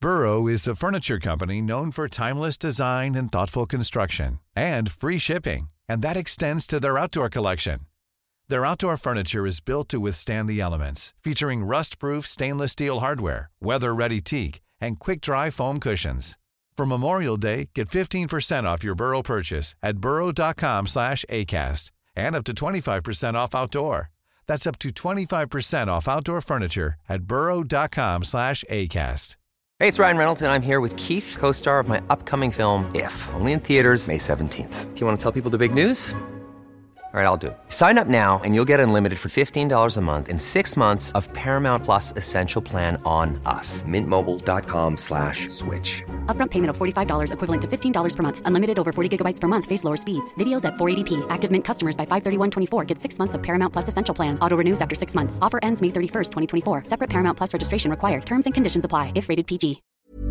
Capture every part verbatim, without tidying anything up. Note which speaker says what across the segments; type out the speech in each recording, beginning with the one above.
Speaker 1: Burrow is a furniture company known for timeless design and thoughtful construction, and free shipping, and that extends to their outdoor collection. Their outdoor furniture is built to withstand the elements, featuring rust-proof stainless steel hardware, weather-ready teak, and quick-dry foam cushions. For Memorial Day, get fifteen percent off your Burrow purchase at burrow.com slash ACAST and up to twenty-five percent off outdoor. That's up to twenty-five percent off outdoor furniture at burrow.com slash ACAST.
Speaker 2: Hey, it's Ryan Reynolds, and I'm here with Keith, co-star of my upcoming film, If, only in theaters May seventeenth. Do you want to tell people the big news? All right, I'll do it. Sign up now and you'll get unlimited for fifteen dollars a month and six months of Paramount Plus Essential Plan on us. Mint Mobile dot com slash switch.
Speaker 3: Upfront payment of forty-five dollars equivalent to fifteen dollars per month. Unlimited over forty gigabytes per month. Face lower speeds. Videos at four eighty p. Active Mint customers by five thirty-one twenty-four get six months of Paramount Plus Essential Plan. Auto renews after six months. Offer ends May thirty-first, twenty twenty-four. Separate Paramount Plus registration required. Terms and conditions apply if rated P G.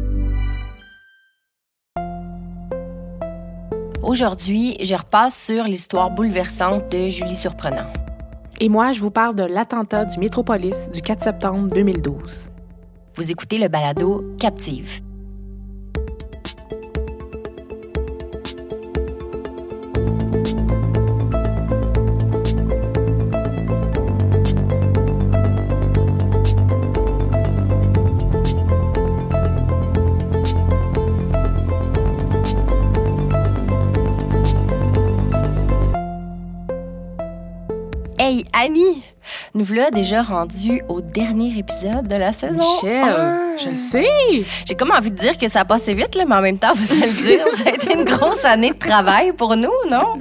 Speaker 4: Aujourd'hui, je repasse sur l'histoire bouleversante de Julie Surprenant.
Speaker 5: Et moi, je vous parle de l'attentat du Métropolis du quatre septembre deux mille douze.
Speaker 4: Vous écoutez le balado Captive. Hey Annie, nous voilà déjà rendus au dernier épisode de la saison
Speaker 5: Michel,
Speaker 4: un.
Speaker 5: Je le sais!
Speaker 4: J'ai comme envie de dire que ça a passé vite, là, mais en même temps, vous allez le dire, ça a été une grosse année de travail pour nous, non?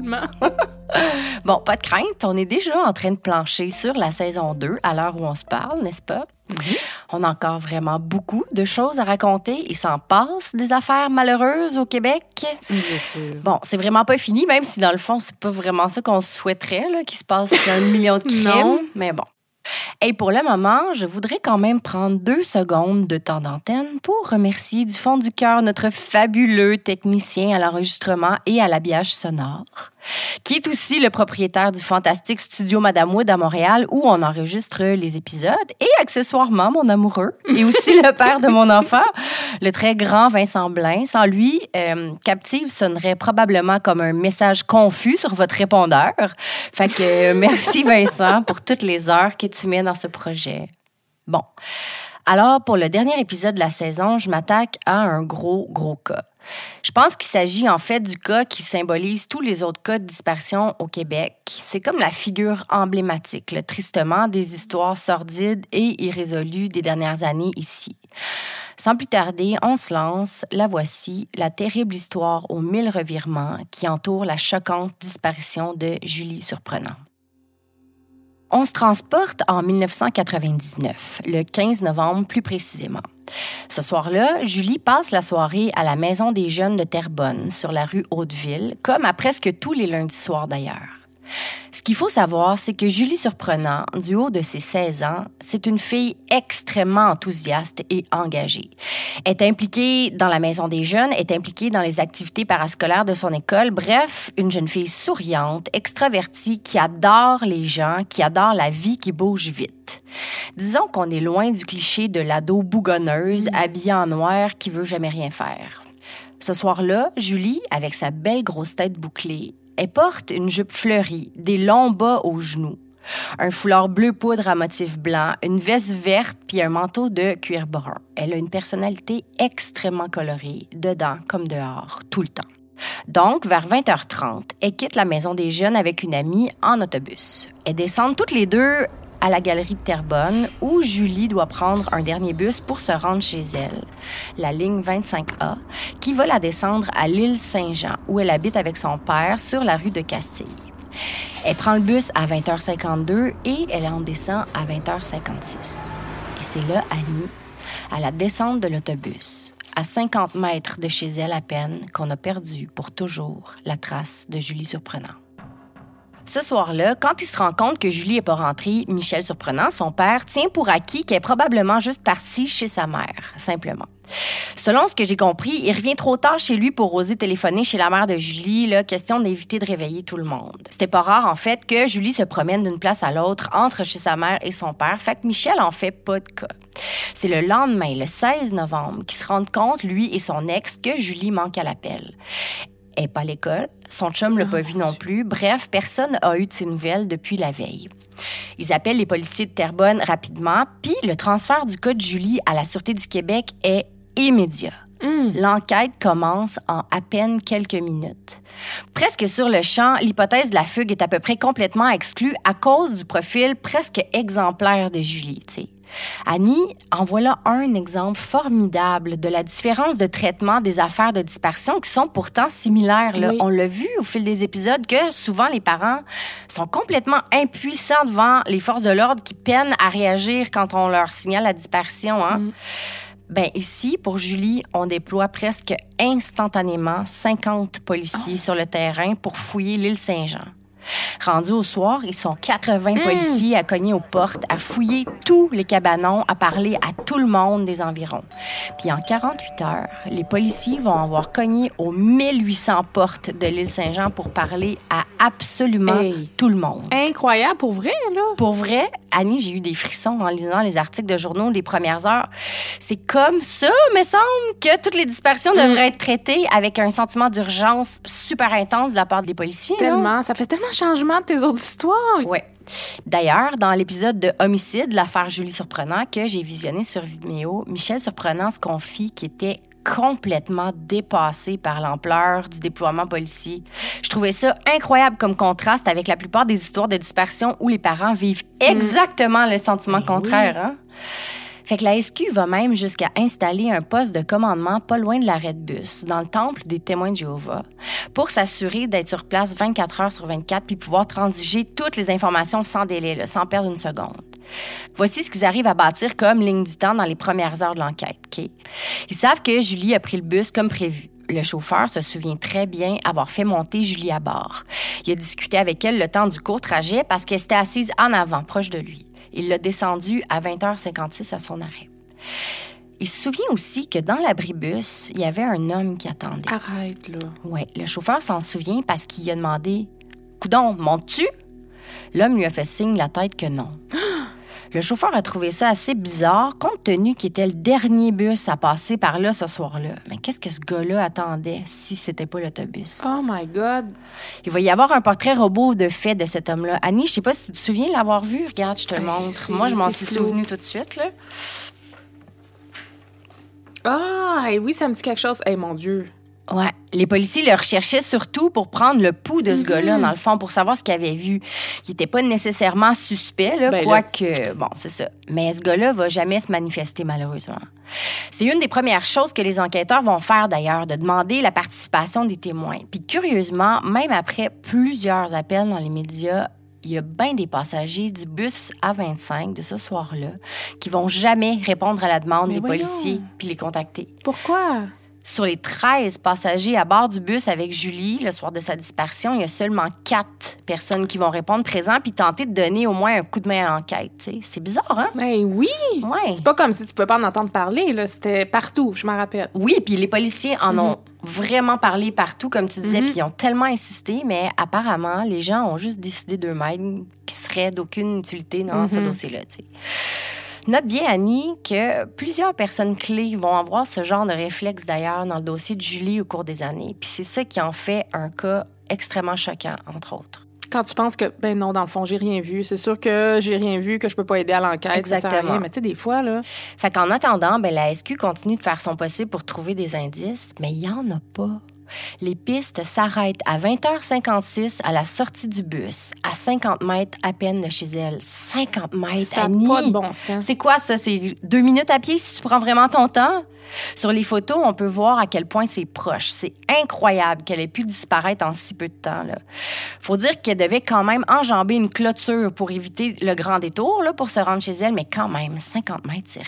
Speaker 4: Bon, pas de crainte, on est déjà en train de plancher sur la saison deux à l'heure où on se parle, n'est-ce pas? Mm-hmm. On a encore vraiment beaucoup de choses à raconter. Il s'en passe des affaires malheureuses au Québec.
Speaker 5: Bien sûr.
Speaker 4: Bon, c'est vraiment pas fini, même si dans le fond, c'est pas vraiment ça qu'on souhaiterait, là, qu'il se passe un million de crimes.
Speaker 5: Non.
Speaker 4: Mais bon. Et pour le moment, je voudrais quand même prendre deux secondes de temps d'antenne pour remercier du fond du cœur notre fabuleux technicien à l'enregistrement et à l'habillage sonore, qui est aussi le propriétaire du fantastique studio Madame Wood à Montréal où on enregistre les épisodes et accessoirement mon amoureux et aussi le père de mon enfant, le très grand Vincent Blain. Sans lui, euh, Captive sonnerait probablement comme un message confus sur votre répondeur. Fait que euh, merci Vincent pour toutes les heures que tu mets dans ce projet. Bon, alors pour le dernier épisode de la saison, je m'attaque à un gros, gros cas. Je pense qu'il s'agit en fait du cas qui symbolise tous les autres cas de disparition au Québec. C'est comme la figure emblématique, là, tristement, des histoires sordides et irrésolues des dernières années ici. Sans plus tarder, on se lance, la voici, la terrible histoire aux mille revirements qui entoure la choquante disparition de Julie Surprenant. On se transporte en dix-neuf cent quatre-vingt-dix-neuf, le quinze novembre plus précisément. Ce soir-là, Julie passe la soirée à la Maison des Jeunes de Terrebonne, sur la rue Hauteville, comme à presque tous les lundis soirs d'ailleurs. Ce qu'il faut savoir, c'est que Julie Surprenant, du haut de ses seize ans, c'est une fille extrêmement enthousiaste et engagée. Elle est impliquée dans la Maison des Jeunes, est impliquée dans les activités parascolaires de son école. Bref, une jeune fille souriante, extravertie, qui adore les gens, qui adore la vie qui bouge vite. Disons qu'on est loin du cliché de l'ado bougonneuse, habillée en noir, qui veut jamais rien faire. Ce soir-là, Julie, avec sa belle grosse tête bouclée, elle porte une jupe fleurie, des longs bas aux genoux, un foulard bleu poudre à motif blanc, une veste verte puis un manteau de cuir brun. Elle a une personnalité extrêmement colorée, dedans comme dehors, tout le temps. Donc, vers vingt heures trente, elle quitte la Maison des Jeunes avec une amie en autobus. Elles descendent toutes les deux à la galerie de Terrebonne, où Julie doit prendre un dernier bus pour se rendre chez elle, la ligne vingt-cinq A, qui va la descendre à l'île Saint-Jean, où elle habite avec son père sur la rue de Castille. Elle prend le bus à vingt heures cinquante-deux et elle en descend à vingt heures cinquante-six. Et c'est là, Annie, à la descente de l'autobus, à cinquante mètres de chez elle à peine, qu'on a perdu pour toujours la trace de Julie Surprenant. Ce soir-là, quand il se rend compte que Julie n'est pas rentrée, Michel Surprenant, son père, tient pour acquis qu'elle est probablement juste partie chez sa mère, simplement. Selon ce que j'ai compris, il revient trop tard chez lui pour oser téléphoner chez la mère de Julie, là, question d'éviter de réveiller tout le monde. C'était pas rare, en fait, que Julie se promène d'une place à l'autre, entre chez sa mère et son père, fait que Michel en fait pas de cas. C'est le lendemain, le seize novembre, qu'il se rend compte, lui et son ex, que Julie manque à l'appel. Elle n'est pas à l'école, son chum l'a pas vu non plus, bref, personne n'a eu de ses nouvelles depuis la veille. Ils appellent les policiers de Terrebonne rapidement, puis le transfert du cas de Julie à la Sûreté du Québec est immédiat. Mm. L'enquête commence en à peine quelques minutes. Presque sur le champ, l'hypothèse de la fugue est à peu près complètement exclue à cause du profil presque exemplaire de Julie, tu sais. Annie en voilà un exemple formidable de la différence de traitement des affaires de dispersion qui sont pourtant similaires. Là. Oui. On l'a vu au fil des épisodes que souvent les parents sont complètement impuissants devant les forces de l'ordre qui peinent à réagir quand on leur signale la dispersion. Hein? Mm. Ben ici, pour Julie, on déploie presque instantanément cinquante policiers oh. sur le terrain pour fouiller l'île Saint-Jean. Rendus au soir, ils sont quatre-vingts mmh. policiers à cogner aux portes, à fouiller tous les cabanons, à parler à tout le monde des environs. Puis en quarante-huit heures, les policiers vont avoir cogné aux mille huit cents portes de l'île Saint-Jean pour parler à absolument hey. tout le monde.
Speaker 5: Incroyable, pour vrai, là?
Speaker 4: Pour vrai, Annie, j'ai eu des frissons en lisant les articles de journaux des premières heures. C'est comme ça, me semble, que toutes les dispersions mmh. devraient être traitées avec un sentiment d'urgence super intense de la part des policiers.
Speaker 5: Tellement,
Speaker 4: là.
Speaker 5: Ça fait tellement changement de tes autres histoires.
Speaker 4: Oui. D'ailleurs, dans l'épisode de Homicide, l'affaire Julie Surprenant, que j'ai visionné sur Vimeo, Michel Surprenant se confie qu'il était complètement dépassé par l'ampleur du déploiement policier. Je trouvais ça incroyable comme contraste avec la plupart des histoires de dispersion où les parents vivent exactement mmh. le sentiment ben contraire. Oui. Hein? Fait que la S Q va même jusqu'à installer un poste de commandement pas loin de l'arrêt de bus, dans le temple des témoins de Jéhovah, pour s'assurer d'être sur place vingt-quatre heures sur vingt-quatre puis pouvoir transiger toutes les informations sans délai, là, sans perdre une seconde. Voici ce qu'ils arrivent à bâtir comme ligne du temps dans les premières heures de l'enquête. Okay? Ils savent que Julie a pris le bus comme prévu. Le chauffeur se souvient très bien avoir fait monter Julie à bord. Il a discuté avec elle le temps du court trajet parce qu'elle s'était assise en avant, proche de lui. Il l'a descendu à vingt heures cinquante-six à son arrêt. Il se souvient aussi que dans l'abribus, il y avait un homme qui attendait.
Speaker 5: Arrête, là.
Speaker 4: Oui, le chauffeur s'en souvient parce qu'il a demandé « Coudon, montes-tu? » L'homme lui a fait signe la tête que non. Le chauffeur a trouvé ça assez bizarre, compte tenu qu'il était le dernier bus à passer par là ce soir-là. Mais qu'est-ce que ce gars-là attendait si c'était pas l'autobus?
Speaker 5: Oh my God!
Speaker 4: Il va y avoir un portrait robot de fait de cet homme-là. Annie, je sais pas si tu te souviens de l'avoir vu. Regarde, je te le montre. C'est, Moi, je m'en suis souvenue tout de suite, là.
Speaker 5: Ah, et oui, ça me dit quelque chose. Eh, hey, mon Dieu!
Speaker 4: Ouais. Les policiers le recherchaient surtout pour prendre le pouls de ce mm-hmm. gars-là, dans le fond, pour savoir ce qu'il avait vu. Il n'était pas nécessairement suspect, là, ben quoique... Là... Bon, c'est ça. Mais ce gars-là va jamais se manifester, malheureusement. C'est une des premières choses que les enquêteurs vont faire, d'ailleurs, de demander la participation des témoins. Puis, curieusement, même après plusieurs appels dans les médias, il y a bien des passagers du bus A vingt-cinq de ce soir-là qui vont jamais répondre à la demande Mais des voyons. policiers puis les contacter.
Speaker 5: Pourquoi?
Speaker 4: Sur les treize passagers à bord du bus avec Julie, le soir de sa dispersion, il y a seulement quatre personnes qui vont répondre présent puis tenter de donner au moins un coup de main à l'enquête. T'sais. C'est bizarre, hein?
Speaker 5: Ben oui!
Speaker 4: Ouais.
Speaker 5: C'est pas comme si tu pouvais pas en entendre parler, là. C'était partout, je m'en rappelle.
Speaker 4: Oui, puis les policiers en mm-hmm. ont vraiment parlé partout, comme tu disais, mm-hmm. puis ils ont tellement insisté, mais apparemment, les gens ont juste décidé d'eux-mêmes qu'ils seraient d'aucune utilité dans mm-hmm. ce dossier-là, tu sais. Note bien, Annie, que plusieurs personnes clés vont avoir ce genre de réflexe, d'ailleurs, dans le dossier de Julie au cours des années. Puis c'est ça qui en fait un cas extrêmement choquant, entre autres.
Speaker 5: Quand tu penses que, ben non, dans le fond, j'ai rien vu. C'est sûr que j'ai rien vu, que je peux pas aider à l'enquête.
Speaker 4: Exactement.
Speaker 5: Ça sert à rien. Mais tu sais, des fois, là...
Speaker 4: Fait qu'en attendant, ben la S Q continue de faire son possible pour trouver des indices, mais il y en a pas. Les pistes s'arrêtent à vingt heures cinquante-six à la sortie du bus, à cinquante mètres à peine de chez elle. cinquante mètres,
Speaker 5: ça
Speaker 4: Annie!
Speaker 5: Ça n'a pas de bon sens.
Speaker 4: C'est quoi, ça? C'est deux minutes à pied si tu prends vraiment ton temps? Sur les photos, on peut voir à quel point c'est proche. C'est incroyable qu'elle ait pu disparaître en si peu de temps, là. Faut dire qu'elle devait quand même enjamber une clôture pour éviter le grand détour, là, pour se rendre chez elle, mais quand même, cinquante mètres, c'est rien.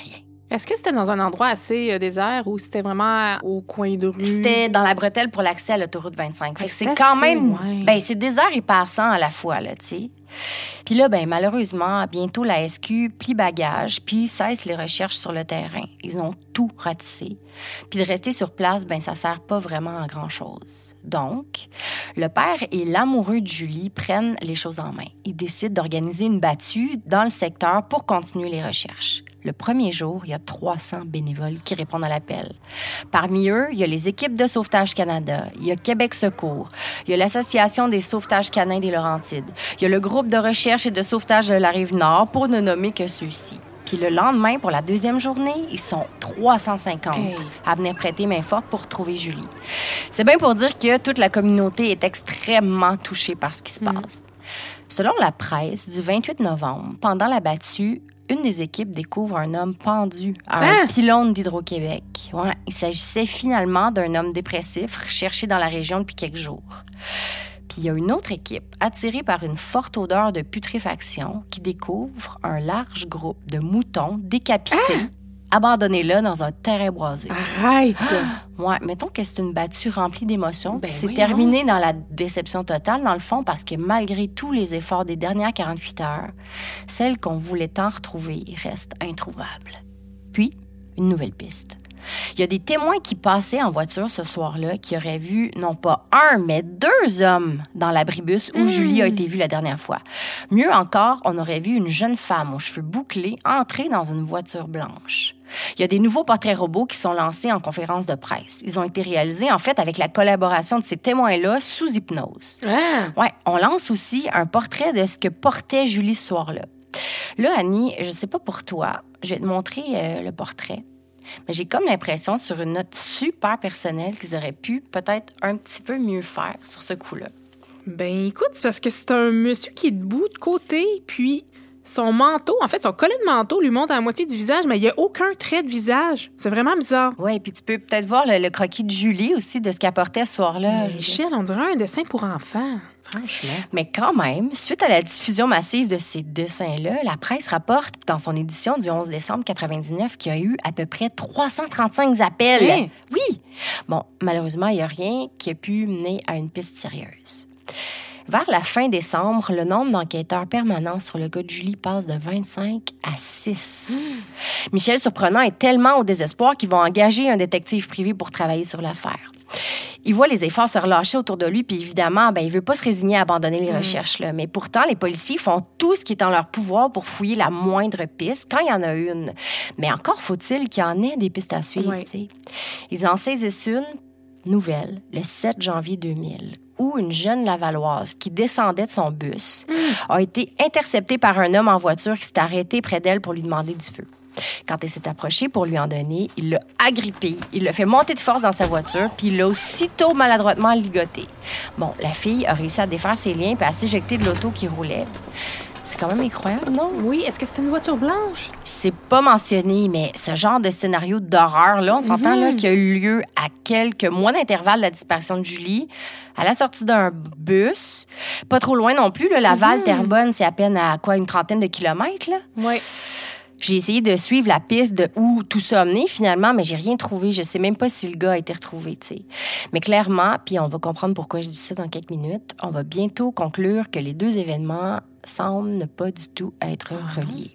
Speaker 5: Est-ce que c'était dans un endroit assez euh, désert ou c'était vraiment au coin de rue?
Speaker 4: C'était dans la bretelle pour l'accès à l'autoroute vingt-cinq. Fait que c'est
Speaker 5: c'est
Speaker 4: quand
Speaker 5: assez,
Speaker 4: même...
Speaker 5: ouais.
Speaker 4: Ben, c'est désert et passant à la fois, là, tu sais. Puis là, ben malheureusement, bientôt la S Q plie bagage puis cesse les recherches sur le terrain. Ils ont tout ratissé. Puis de rester sur place, ben ça sert pas vraiment à grand-chose. Donc, le père et l'amoureux de Julie prennent les choses en main. Ils décident d'organiser une battue dans le secteur pour continuer les recherches. Le premier jour, il y a trois cents bénévoles qui répondent à l'appel. Parmi eux, il y a les équipes de Sauvetage Canada, il y a Québec Secours, il y a l'Association des sauvetages canins des Laurentides, il y a le groupe de recherche et de sauvetage de la Rive-Nord, pour ne nommer que ceux-ci. Puis le lendemain, pour la deuxième journée, ils sont trois cent cinquante hey. à venir prêter main forte pour trouver Julie. C'est bien pour dire que toute la communauté est extrêmement touchée par ce qui se
Speaker 5: Mm.
Speaker 4: passe. Selon la presse, du vingt-huit novembre, pendant la battue, une des équipes découvre un homme pendu à un
Speaker 5: Ah!
Speaker 4: pylône d'Hydro-Québec. Ouais, il s'agissait finalement d'un homme dépressif recherché dans la région depuis quelques jours. Puis il y a une autre équipe, attirée par une forte odeur de putréfaction, qui découvre un large groupe de moutons décapités, ah! abandonnés là dans un terrain boisé.
Speaker 5: Arrête!
Speaker 4: Ouais, mettons que c'est une battue remplie d'émotions,
Speaker 5: Ben
Speaker 4: puis c'est
Speaker 5: voyons.
Speaker 4: terminé dans la déception totale, dans le fond, parce que malgré tous les efforts des dernières quarante-huit heures, celle qu'on voulait tant retrouver reste introuvable. Puis, une nouvelle piste. Il y a des témoins qui passaient en voiture ce soir-là qui auraient vu non pas un, mais deux hommes dans l'abribus où
Speaker 5: Mmh.
Speaker 4: Julie a été vue la dernière fois. Mieux encore, on aurait vu une jeune femme aux cheveux bouclés entrer dans une voiture blanche. Il y a des nouveaux portraits robots qui sont lancés en conférence de presse. Ils ont été réalisés, en fait, avec la collaboration de ces témoins-là sous hypnose.
Speaker 5: Ah!
Speaker 4: Ouais, on lance aussi un portrait de ce que portait Julie ce soir-là. Là, Annie, je sais pas pour toi, je vais te montrer euh, le portrait. Mais j'ai comme l'impression, sur une note super personnelle, qu'ils auraient pu peut-être un petit peu mieux faire sur ce coup-là.
Speaker 5: Ben écoute, c'est parce que c'est un monsieur qui est debout de côté, puis son manteau, en fait, son collet de manteau lui monte à la moitié du visage, mais il n'y a aucun trait de visage. C'est vraiment bizarre.
Speaker 4: Oui, puis tu peux peut-être voir le, le croquis de Julie aussi, de ce qu'elle portait ce soir-là.
Speaker 5: Mais Michel, on dirait un dessin pour enfants. Franchement.
Speaker 4: Mais quand même, suite à la diffusion massive de ces dessins-là, la presse rapporte dans son édition du onze décembre quatre-vingt-dix-neuf qu'il y a eu à peu près trois cent trente-cinq appels.
Speaker 5: Hein?
Speaker 4: Oui! Bon, malheureusement, il n'y a rien qui a pu mener à une piste sérieuse. Vers la fin décembre, le nombre d'enquêteurs permanents sur le cas de Julie passe de vingt-cinq à six. Mmh. Michel Surprenant est tellement au désespoir qu'ils vont engager un détective privé pour travailler sur l'affaire. Il voit les efforts se relâcher autour de lui, puis évidemment, ben, il veut pas se résigner à abandonner les mmh. recherches. Là. Mais pourtant, les policiers font tout ce qui est en leur pouvoir pour fouiller la moindre piste, quand il y en a une. Mais encore faut-il qu'il y en ait des pistes à suivre.
Speaker 5: Ouais.
Speaker 4: T'sais. Ils en saisissent une nouvelle, le sept janvier deux mille, où une jeune Lavalloise qui descendait de son bus mmh. a été interceptée par un homme en voiture qui s'est arrêté près d'elle pour lui demander du feu. Quand elle s'est approchée pour lui en donner, il l'a agrippée, il l'a fait monter de force dans sa voiture, puis il l'a aussitôt maladroitement ligotée. Bon, la fille a réussi à défaire ses liens puis à s'éjecter de l'auto qui roulait. C'est quand même incroyable, non?
Speaker 5: Oui, est-ce que c'était une voiture blanche?
Speaker 4: C'est pas mentionné, mais ce genre de scénario d'horreur-là, on s'entend mm-hmm. là, qui a eu lieu à quelques mois d'intervalle de la disparition de Julie, à la sortie d'un bus, pas trop loin non plus, là, Laval-Terrebonne, mm-hmm. c'est à peine à quoi, une trentaine de kilomètres, là?
Speaker 5: Oui.
Speaker 4: J'ai essayé de suivre la piste de où tout ça a mené, finalement, mais j'ai rien trouvé. Je sais même pas si le gars a été retrouvé, tu sais. Mais clairement, puis on va comprendre pourquoi je dis ça dans quelques minutes, on va bientôt conclure que les deux événements semblent ne pas du tout être reliés.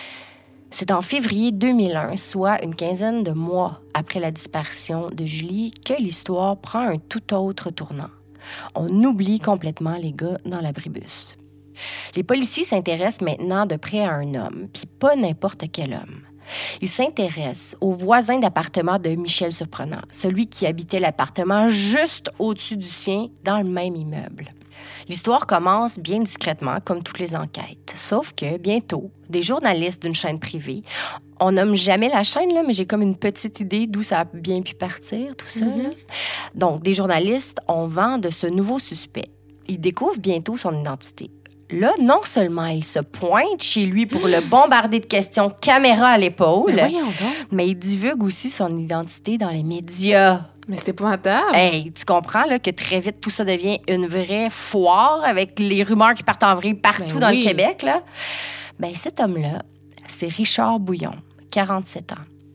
Speaker 4: C'est en février deux mille un, soit une quinzaine de mois après la disparition de Julie, que l'histoire prend un tout autre tournant. On oublie complètement les gars dans l'abribus. Les policiers s'intéressent maintenant de près à un homme, puis pas n'importe quel homme. Ils s'intéressent au voisin d'appartement de Michel Surprenant, celui qui habitait l'appartement juste au-dessus du sien, dans le même immeuble. L'histoire commence bien discrètement, comme toutes les enquêtes. Sauf que, bientôt, des journalistes d'une chaîne privée, on nomme jamais la chaîne, là, mais j'ai comme une petite idée d'où ça a bien pu partir, tout ça. Mm-hmm. Là. Donc, des journalistes ont vent de ce nouveau suspect. Ils découvrent bientôt son identité. Là, non seulement il se pointe chez lui pour le bombarder de questions caméra à l'épaule,
Speaker 5: mais, voyons donc.
Speaker 4: mais il divulgue aussi son identité dans les médias.
Speaker 5: Mais c'est épouvantable.
Speaker 4: Hey, tu comprends là, que très vite, tout ça devient une vraie foire avec les rumeurs qui partent en vrille partout
Speaker 5: ben
Speaker 4: dans
Speaker 5: oui.
Speaker 4: le Québec. Là. Ben, cet homme-là, c'est Richard Bouillon, quarante-sept ans.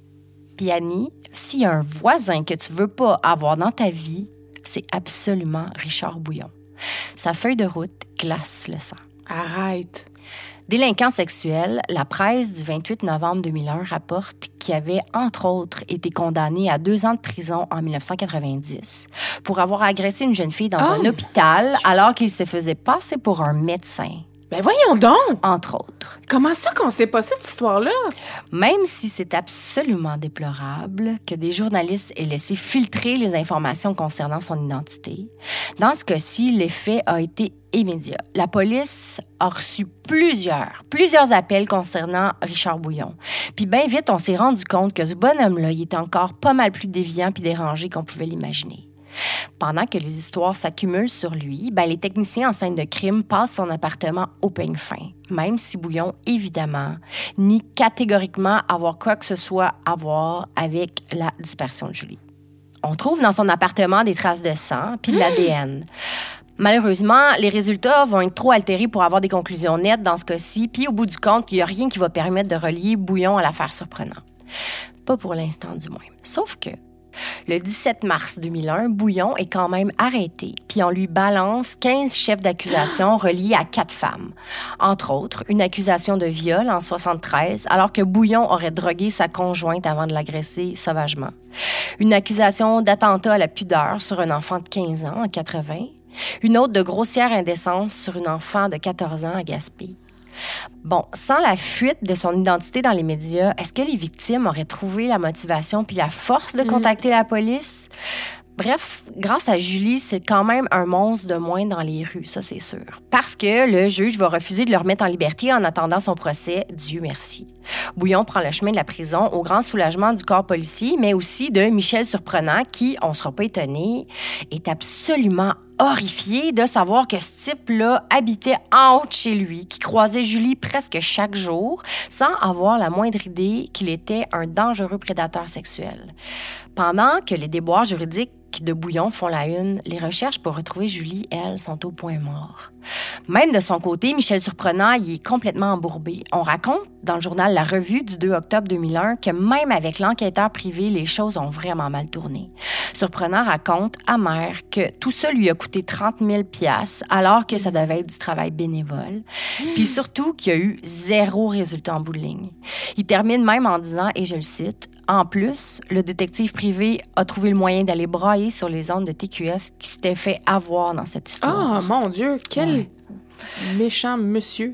Speaker 4: Puis Annie, s'il y a un voisin que tu veux pas avoir dans ta vie, c'est absolument Richard Bouillon. Sa feuille de route glace le sang.
Speaker 5: Arrête.
Speaker 4: Délinquant sexuel, la presse du vingt-huit novembre deux mille un rapporte qu'il avait, entre autres, été condamné à deux ans de prison en dix-neuf cent quatre-vingt-dix pour avoir agressé une jeune fille dans
Speaker 5: oh.
Speaker 4: un hôpital alors qu'il se faisait passer pour un médecin.
Speaker 5: Ben voyons donc!
Speaker 4: Entre autres.
Speaker 5: Comment ça qu'on sait pas cette histoire-là?
Speaker 4: Même si c'est absolument déplorable que des journalistes aient laissé filtrer les informations concernant son identité, dans ce cas-ci, l'effet a été immédiat. La police a reçu plusieurs, plusieurs appels concernant Richard Bouillon. Puis bien vite, on s'est rendu compte que ce bonhomme-là, il était encore pas mal plus déviant puis dérangé qu'on pouvait l'imaginer. Pendant que les histoires s'accumulent sur lui, ben, les techniciens en scène de crime passent son appartement au peigne fin, même si Bouillon, évidemment, nie catégoriquement avoir quoi que ce soit à voir avec la disparition de Julie. On trouve dans son appartement des traces de sang puis de l'A D N. Malheureusement, les résultats vont être trop altérés pour avoir des conclusions nettes dans ce cas-ci, puis au bout du compte, il n'y a rien qui va permettre de relier Bouillon à l'affaire Surprenant. Pas pour l'instant, du moins. Sauf que le dix-sept mars deux mille un, Bouillon est quand même arrêté, puis on lui balance quinze chefs d'accusation reliés à quatre femmes. Entre autres, une accusation de viol en soixante-treize, alors que Bouillon aurait drogué sa conjointe avant de l'agresser sauvagement. Une accusation d'attentat à la pudeur sur un enfant de quinze ans en quatre-vingts. Une autre de grossière indécence sur une enfant de quatorze ans à Gaspé. Bon, sans la fuite de son identité dans les médias, est-ce que les victimes auraient trouvé la motivation puis la force de contacter mmh. la police? Bref, grâce à Julie, c'est quand même un monstre de moins dans les rues, ça c'est sûr. Parce que le juge va refuser de le remettre en liberté en attendant son procès, Dieu merci. Bouillon prend le chemin de la prison au grand soulagement du corps policier, mais aussi de Michel Surprenant qui, on ne sera pas étonné, est absolument horrifié de savoir que ce type-là habitait en haut de chez lui, qui croisait Julie presque chaque jour, sans avoir la moindre idée qu'il était un dangereux prédateur sexuel. Pendant que les déboires juridiques de Bouillon font la une, les recherches pour retrouver Julie, elles, sont au point mort. Même de son côté, Michel Surprenant, il est complètement embourbé. On raconte dans le journal La Revue du deux octobre deux mille un que même avec l'enquêteur privé, les choses ont vraiment mal tourné. Surprenant raconte, amer, que tout ça lui a coûté trente mille piastres alors que ça devait être du travail bénévole. Puis surtout qu'il y a eu zéro résultat en bout de ligne. Il termine même en disant, et je le cite, « En plus, le détective privé a trouvé le moyen d'aller brailler sur les ondes de T Q S qui s'était fait avoir dans cette histoire. »
Speaker 5: Oh mon Dieu, quel ouais. méchant monsieur.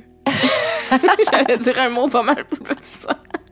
Speaker 5: J'allais dire un mot pas mal plus.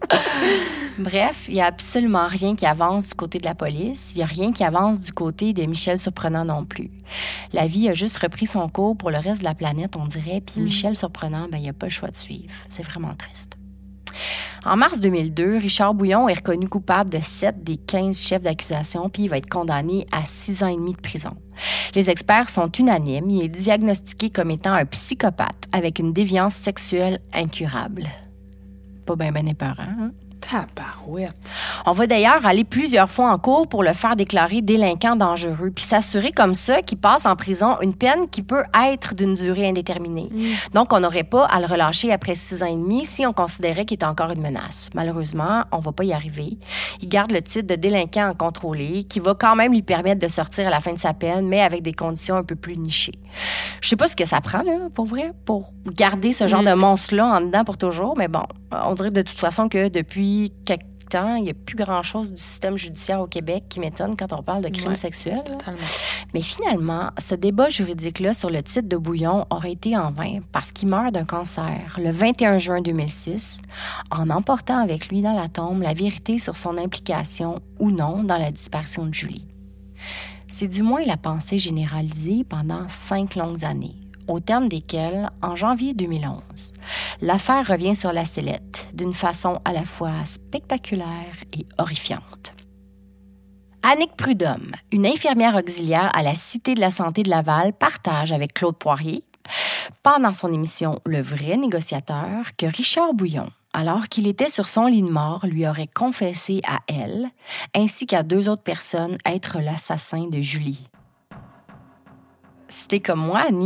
Speaker 4: Bref, il n'y a absolument rien qui avance du côté de la police. Il n'y a rien qui avance du côté de Michel Surprenant non plus. La vie a juste repris son cours pour le reste de la planète, on dirait. Puis mm. Michel Surprenant, ben, il n'a pas le choix de suivre. C'est vraiment triste. En mars deux mille deux, Richard Bouillon est reconnu coupable de sept des quinze chefs d'accusation, puis il va être condamné à six ans et demi de prison. Les experts sont unanimes. Il est diagnostiqué comme étant un psychopathe avec une déviance sexuelle incurable. Pas bien ben épeurant, hein?
Speaker 5: Tabarouette.
Speaker 4: On va d'ailleurs aller plusieurs fois en cours pour le faire déclarer délinquant dangereux, puis s'assurer comme ça qu'il passe en prison une peine qui peut être d'une durée indéterminée. Mm. Donc, on n'aurait pas à le relâcher après six ans et demi si on considérait qu'il est encore une menace. Malheureusement, on va pas y arriver. Il garde le titre de délinquant contrôlé, qui va quand même lui permettre de sortir à la fin de sa peine, mais avec des conditions un peu plus nichées. Je sais pas ce que ça prend, là, pour vrai, pour garder ce genre mm. de monstre-là en dedans pour toujours, mais bon, on dirait de toute façon que depuis quelque temps, il n'y a plus grand-chose du système judiciaire au Québec qui m'étonne quand on parle de crimes
Speaker 5: ouais,
Speaker 4: sexuels.
Speaker 5: Totalement.
Speaker 4: Mais finalement, ce débat juridique-là sur le titre de Bouillon aurait été en vain parce qu'il meurt d'un cancer le vingt et un juin deux mille six, en emportant avec lui dans la tombe la vérité sur son implication ou non dans la disparition de Julie. C'est du moins la pensée généralisée pendant cinq longues années, au terme desquelles, en janvier deux mille onze, l'affaire revient sur la sellette d'une façon à la fois spectaculaire et horrifiante. Annick Prudhomme, une infirmière auxiliaire à la Cité de la santé de Laval, partage avec Claude Poirier, pendant son émission Le vrai négociateur, que Richard Bouillon, alors qu'il était sur son lit de mort, lui aurait confessé à elle, ainsi qu'à deux autres personnes, être l'assassin de Julie. Si t'es comme moi, Annie,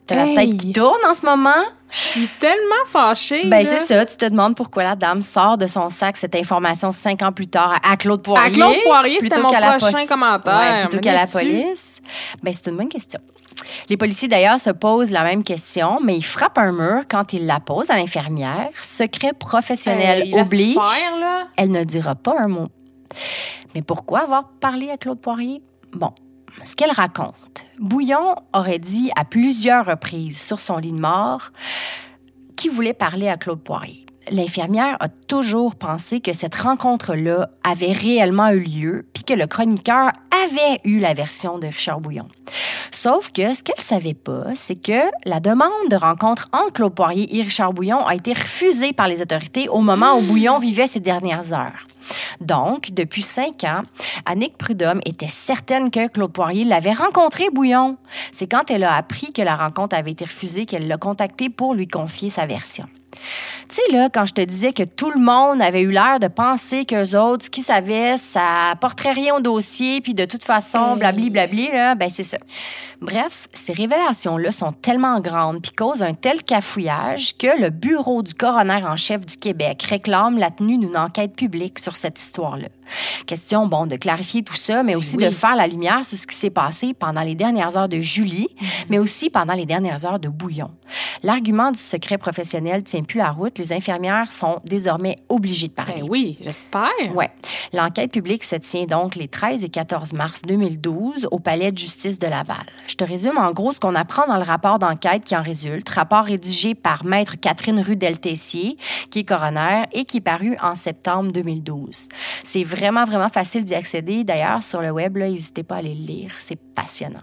Speaker 4: T'as la
Speaker 5: Hey.
Speaker 4: tête qui tourne en ce moment?
Speaker 5: Je suis tellement fâchée.
Speaker 4: Ben,
Speaker 5: là.
Speaker 4: c'est ça. Tu te demandes pourquoi la dame sort de son sac cette information cinq ans plus tard à Claude Poirier.
Speaker 5: À Claude Poirier,
Speaker 4: plutôt
Speaker 5: c'était mon
Speaker 4: qu'à la
Speaker 5: prochain
Speaker 4: poste-
Speaker 5: commentaire.
Speaker 4: Ouais, plutôt
Speaker 5: Me
Speaker 4: qu'à la
Speaker 5: laisses-tu?
Speaker 4: police. Ben, c'est une bonne question. Les policiers, d'ailleurs, se posent la même question, mais ils frappent un mur quand ils la posent à l'infirmière. Secret professionnel
Speaker 5: Hey, laisse
Speaker 4: oblige.
Speaker 5: faire, là.
Speaker 4: Elle ne dira pas un mot. Mais pourquoi avoir parlé à Claude Poirier? Bon, ce qu'elle raconte. Bouillon aurait dit à plusieurs reprises sur son lit de mort qu'il voulait parler à Claude Poirier. L'infirmière a toujours pensé que cette rencontre-là avait réellement eu lieu, puis que le chroniqueur avait eu la version de Richard Bouillon. Sauf que ce qu'elle savait pas, c'est que la demande de rencontre entre Claude Poirier et Richard Bouillon a été refusée par les autorités au moment où Bouillon vivait ses dernières heures. Donc, depuis cinq ans, Annick Prudhomme était certaine que Claude Poirier l'avait rencontré, Bouillon. C'est quand elle a appris que la rencontre avait été refusée qu'elle l'a contacté pour lui confier sa version. Tu sais, là, quand je te disais que tout le monde avait eu l'air de penser qu'eux autres, ce qu'ils savaient, ça porterait rien au dossier, puis de toute façon, blabli, blabli, là, ben c'est ça. Bref, ces révélations-là sont tellement grandes puis causent un tel cafouillage que le bureau du coroner en chef du Québec réclame la tenue d'une enquête publique sur cette histoire-là. Question, bon, de clarifier tout ça, mais aussi
Speaker 5: oui.
Speaker 4: de faire la lumière sur ce qui s'est passé pendant les dernières heures de Julie, mm-hmm. mais aussi pendant les dernières heures de Bouillon. L'argument du secret professionnel tient plus la route. Les infirmières sont désormais obligées de parler.
Speaker 5: Ben oui, j'espère.
Speaker 4: Ouais. L'enquête publique se tient donc les treize et quatorze mars deux mille douze au Palais de justice de Laval. Je te résume en gros ce qu'on apprend dans le rapport d'enquête qui en résulte. Rapport rédigé par Maître Catherine Rudel-Tessier, qui est coroner et qui est paru en septembre deux mille douze. C'est vraiment, vraiment facile d'y accéder. D'ailleurs, sur le web, là, n'hésitez pas à aller le lire. C'est passionnant.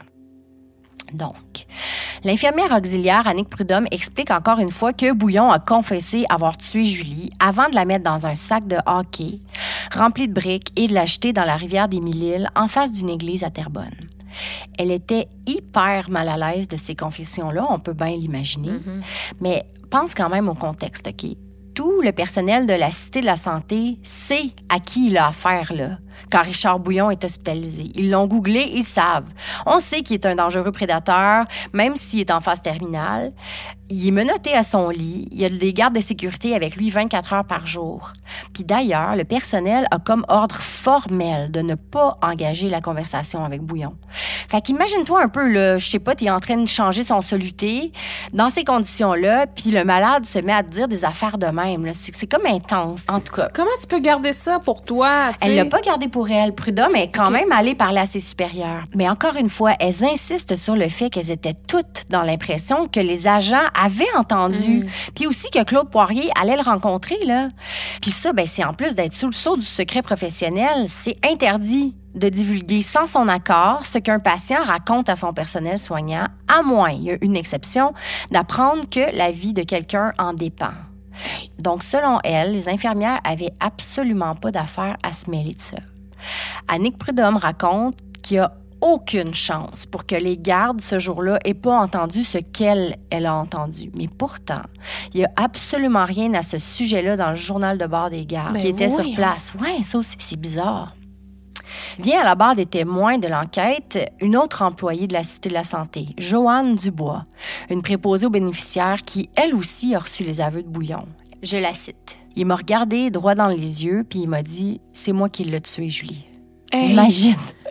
Speaker 4: Donc, l'infirmière auxiliaire Annick Prudhomme explique encore une fois que Bouillon a confessé avoir tué Julie avant de la mettre dans un sac de hockey rempli de briques et de la jeter dans la rivière des Mille-Îles en face d'une église à Terrebonne. Elle était hyper mal à l'aise de ces confessions-là, on peut bien l'imaginer, mm-hmm. mais pense quand même au contexte, OK? Tout le personnel de la Cité de la Santé sait à qui il a affaire, là, quand Richard Bouillon est hospitalisé. Ils l'ont googlé, ils savent. On sait qu'il est un dangereux prédateur, même s'il est en phase terminale. Il est menotté à son lit. Il y a des gardes de sécurité avec lui vingt-quatre heures par jour. Puis d'ailleurs, le personnel a comme ordre formel de ne pas engager la conversation avec Bouillon. Fait qu'imagine-toi un peu, là, je sais pas, t'es en train de changer son soluté dans ces conditions-là, puis le malade se met à te dire des affaires de même. Là. C'est, c'est comme intense, en tout cas.
Speaker 5: Comment tu peux garder ça pour toi? T'sais?
Speaker 4: Elle l'a pas gardé pour elle. Prudhomme est quand
Speaker 5: okay.
Speaker 4: même allée parler à ses supérieurs. Mais encore une fois, elles insistent sur le fait qu'elles étaient toutes dans l'impression que les agents avaient entendu. Mm. Puis aussi que Claude Poirier allait le rencontrer, là. Puis ça, ben, c'est en plus d'être sous le sceau du secret professionnel, c'est interdit de divulguer sans son accord ce qu'un patient raconte à son personnel soignant, à moins, il y a une exception, d'apprendre que la vie de quelqu'un en dépend. Donc, selon elle, les infirmières avaient absolument pas d'affaire à se mêler de ça. Annick Prudhomme raconte qu'il y a aucune chance pour que les gardes, ce jour-là, aient pas entendu ce qu'elle, elle a entendu. Mais pourtant, il y a absolument rien à ce sujet-là dans le journal de bord des gardes
Speaker 5: ben
Speaker 4: qui était
Speaker 5: oui,
Speaker 4: sur place. Ouais, ça aussi, c'est bizarre. Vient à la barre des témoins de l'enquête une autre employée de la Cité de la Santé, Joanne Dubois, une préposée aux bénéficiaires qui, elle aussi, a reçu les aveux de Bouillon. Je la cite. Il m'a regardé droit dans les yeux, puis il m'a dit « C'est moi qui l'ai tué, Julie. Hey. » Imagine!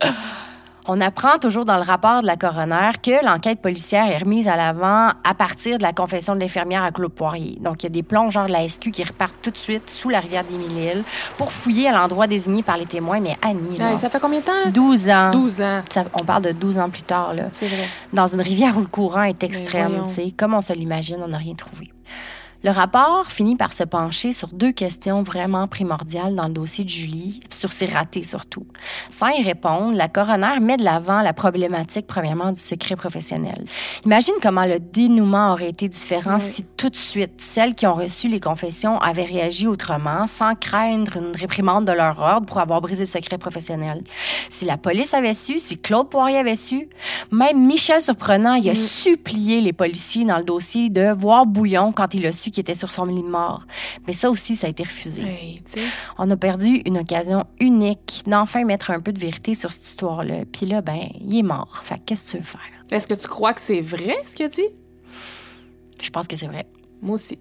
Speaker 4: On apprend toujours dans le rapport de la coroner que l'enquête policière est remise à l'avant à partir de la confession de l'infirmière à Claude Poirier. Donc, il y a des plongeurs de la S Q qui repartent tout de suite sous la rivière des Mille-Îles pour fouiller à l'endroit désigné par les témoins. Mais Annie, là,
Speaker 5: ouais, ça fait combien de temps? Là?
Speaker 4: douze ans.
Speaker 5: douze ans.
Speaker 4: Ça, on parle de douze ans plus tard. Là.
Speaker 5: C'est vrai.
Speaker 4: Dans une rivière où le courant est extrême. Tu sais, comme on se l'imagine, on n'a rien trouvé. Le rapport finit par se pencher sur deux questions vraiment primordiales dans le dossier de Julie, sur ses ratés surtout. Sans y répondre, la coroner met de l'avant la problématique, premièrement, du secret professionnel. Imagine comment le dénouement aurait été différent oui. si tout de suite, celles qui ont reçu les confessions avaient réagi autrement, sans craindre une réprimande de leur ordre pour avoir brisé le secret professionnel. Si la police avait su, si Claude Poirier avait su, même Michel Surprenant, il a mm. supplié les policiers dans le dossier de voir Bouillon quand il a su qui était sur son lit de mort. Mais ça aussi, ça a été refusé.
Speaker 5: Hey,
Speaker 4: on a perdu une occasion unique d'enfin mettre un peu de vérité sur cette histoire-là. Puis là, ben, il est mort. Fait qu'est-ce que tu veux faire?
Speaker 5: Est-ce que tu crois que c'est vrai, ce qu'il a dit?
Speaker 4: Je pense que c'est vrai.
Speaker 5: Moi aussi.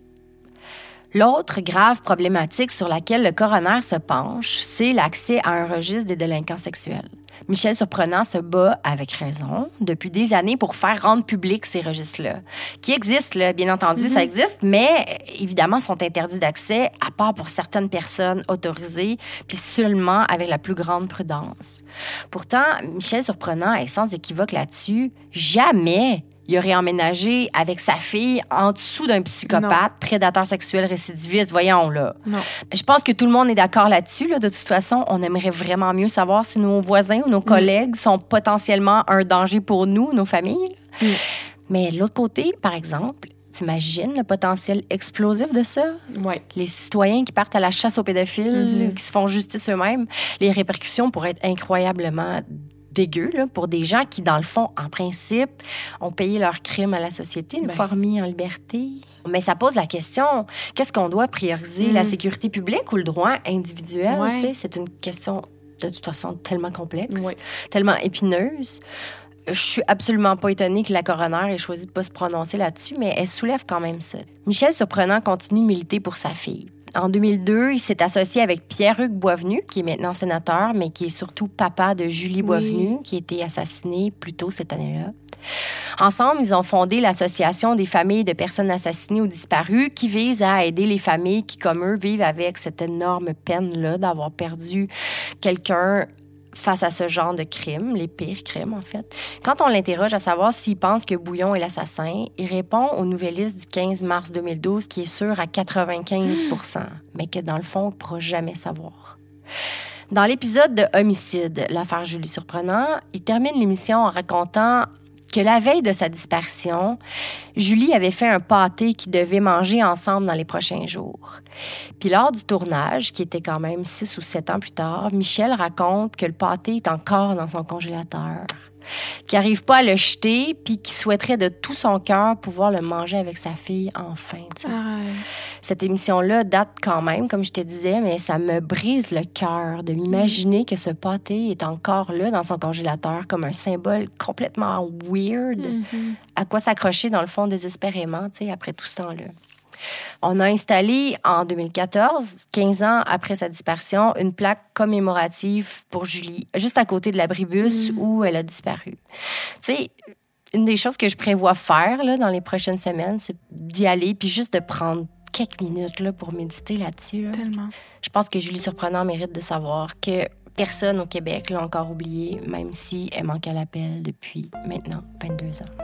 Speaker 4: L'autre grave problématique sur laquelle le coroner se penche, c'est l'accès à un registre des délinquants sexuels. Michel Surprenant se bat, avec raison, depuis des années pour faire rendre public ces registres-là. Qui existent, là, bien entendu, mm-hmm. ça existe, mais évidemment sont interdits d'accès, à part pour certaines personnes autorisées, puis seulement avec la plus grande prudence. Pourtant, Michel Surprenant est sans équivoque là-dessus. Jamais il aurait emménagé avec sa fille en dessous d'un psychopathe, non. prédateur sexuel récidiviste. Voyons, là.
Speaker 5: Non.
Speaker 4: Je pense que tout le monde est d'accord là-dessus. Là. De toute façon, on aimerait vraiment mieux savoir si nos voisins ou nos collègues mm. sont potentiellement un danger pour nous, nos familles. Mm. Mais de l'autre côté, par exemple, t'imagines le potentiel explosif de ça?
Speaker 5: Oui.
Speaker 4: Les citoyens qui partent à la chasse aux pédophiles, mm-hmm. qui se font justice eux-mêmes, les répercussions pourraient être incroyablement dégueu là, pour des gens qui, dans le fond, en principe, ont payé leur crime à la société, une ben. fois remis en liberté. Mais ça pose la question, qu'est-ce qu'on doit prioriser, mm. la sécurité publique ou le droit individuel? Ouais. C'est une question, de toute façon, tellement complexe, ouais. tellement épineuse. Je suis absolument pas étonnée que la coroner ait choisi de pas se prononcer là-dessus, mais elle soulève quand même ça. Michel Surprenant continue de militer pour sa fille. En deux mille deux, il s'est associé avec Pierre-Hugues Boisvenu, qui est maintenant sénateur, mais qui est surtout papa de Julie oui. Boisvenu, qui a été assassinée plus tôt cette année-là. Ensemble, ils ont fondé l'Association des familles de personnes assassinées ou disparues, qui vise à aider les familles qui, comme eux, vivent avec cette énorme peine-là d'avoir perdu quelqu'un face à ce genre de crimes, les pires crimes, en fait. Quand on l'interroge à savoir s'il pense que Bouillon est l'assassin, il répond aux Nouvelliste du quinze mars deux mille douze qui est sûr à quatre-vingt-quinze pour cent, mais que, dans le fond, on ne pourra jamais savoir. Dans l'épisode de Homicide, l'affaire Julie Surprenant, il termine l'émission en racontant que la veille de sa disparition, Julie avait fait un pâté qu'ils devaient manger ensemble dans les prochains jours. Puis lors du tournage, qui était quand même six ou sept ans plus tard, Michel raconte que le pâté est encore dans son congélateur, qu'il n'arrive pas à le jeter, puis qu'il souhaiterait de tout son cœur pouvoir le manger avec sa fille enfin. Ah. Cette émission-là date quand même, comme je te disais, mais ça me brise le cœur de m'imaginer mm. que ce pâté est encore là dans son congélateur comme un symbole complètement weird, mm-hmm. à quoi s'accrocher dans le fond désespérément, tu sais, après tout ce temps-là. On a installé en deux mille quatorze, quinze ans après sa disparition, une plaque commémorative pour Julie, juste à côté de l'abribus mmh. où elle a disparu. Tu sais, une des choses que je prévois faire là, dans les prochaines semaines, c'est d'y aller puis juste de prendre quelques minutes là, pour méditer là-dessus. Là.
Speaker 5: Tellement.
Speaker 4: Je pense que Julie Surprenant mérite de savoir que personne au Québec l'a encore oubliée, même si elle manque à l'appel depuis maintenant vingt-deux ans.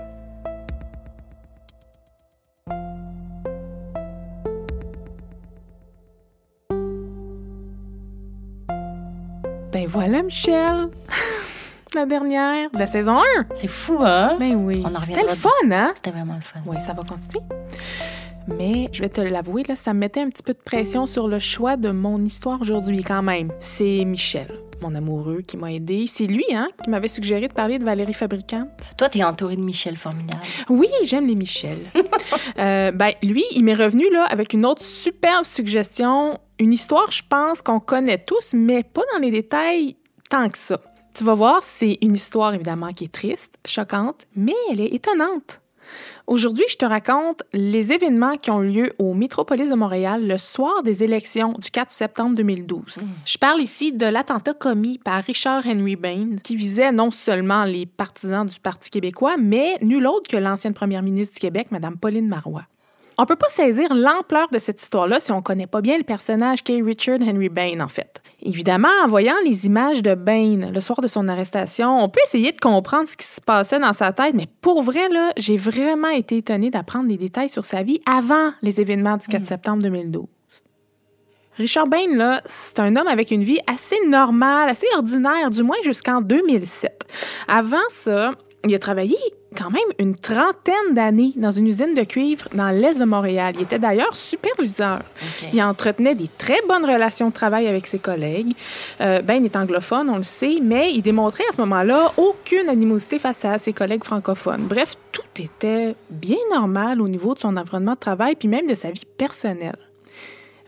Speaker 5: Ben voilà, Michel! La dernière, de la saison un!
Speaker 4: C'est fou, hein?
Speaker 5: Ben oui.
Speaker 4: On en
Speaker 5: C'était le fun, hein?
Speaker 4: C'était vraiment le fun.
Speaker 5: Oui, ça va continuer. Mais je vais te l'avouer, là, ça me mettait un petit peu de pression sur le choix de mon histoire aujourd'hui, quand même. C'est Michel, mon amoureux, qui m'a aidé. C'est lui, hein, qui m'avait suggéré de parler de Valérie Fabricant.
Speaker 4: Toi, t'es entourée de Michel formidable.
Speaker 5: Oui, j'aime les Michel. euh, ben, lui, il m'est revenu, là, avec une autre superbe suggestion. Une histoire, je pense, qu'on connaît tous, mais pas dans les détails tant que ça. Tu vas voir, c'est une histoire, évidemment, qui est triste, choquante, mais elle est étonnante. Aujourd'hui, je te raconte les événements qui ont eu lieu au Métropolis de Montréal le soir des élections du quatre septembre deux mille douze. Mmh. Je parle ici de l'attentat commis par Richard Henry Bain, qui visait non seulement les partisans du Parti québécois, mais nul autre que l'ancienne première ministre du Québec, Mme Pauline Marois. On peut pas saisir l'ampleur de cette histoire-là si on connaît pas bien le personnage qu'est Richard Henry Bain, en fait. Évidemment, en voyant les images de Bain le soir de son arrestation, on peut essayer de comprendre ce qui se passait dans sa tête, mais pour vrai, là, j'ai vraiment été étonnée d'apprendre des détails sur sa vie avant les événements du quatre septembre deux mille douze. Richard Bain, là, c'est un homme avec une vie assez normale, assez ordinaire, du moins jusqu'en deux mille sept. Avant ça, il a travaillé quand même une trentaine d'années dans une usine de cuivre dans l'est de Montréal. Il était d'ailleurs superviseur. Okay. Il entretenait des très bonnes relations de travail avec ses collègues. Euh, Ben est anglophone, on le sait, mais il démontrait à ce moment-là aucune animosité face à ses collègues francophones. Bref, tout était bien normal au niveau de son environnement de travail puis même de sa vie personnelle.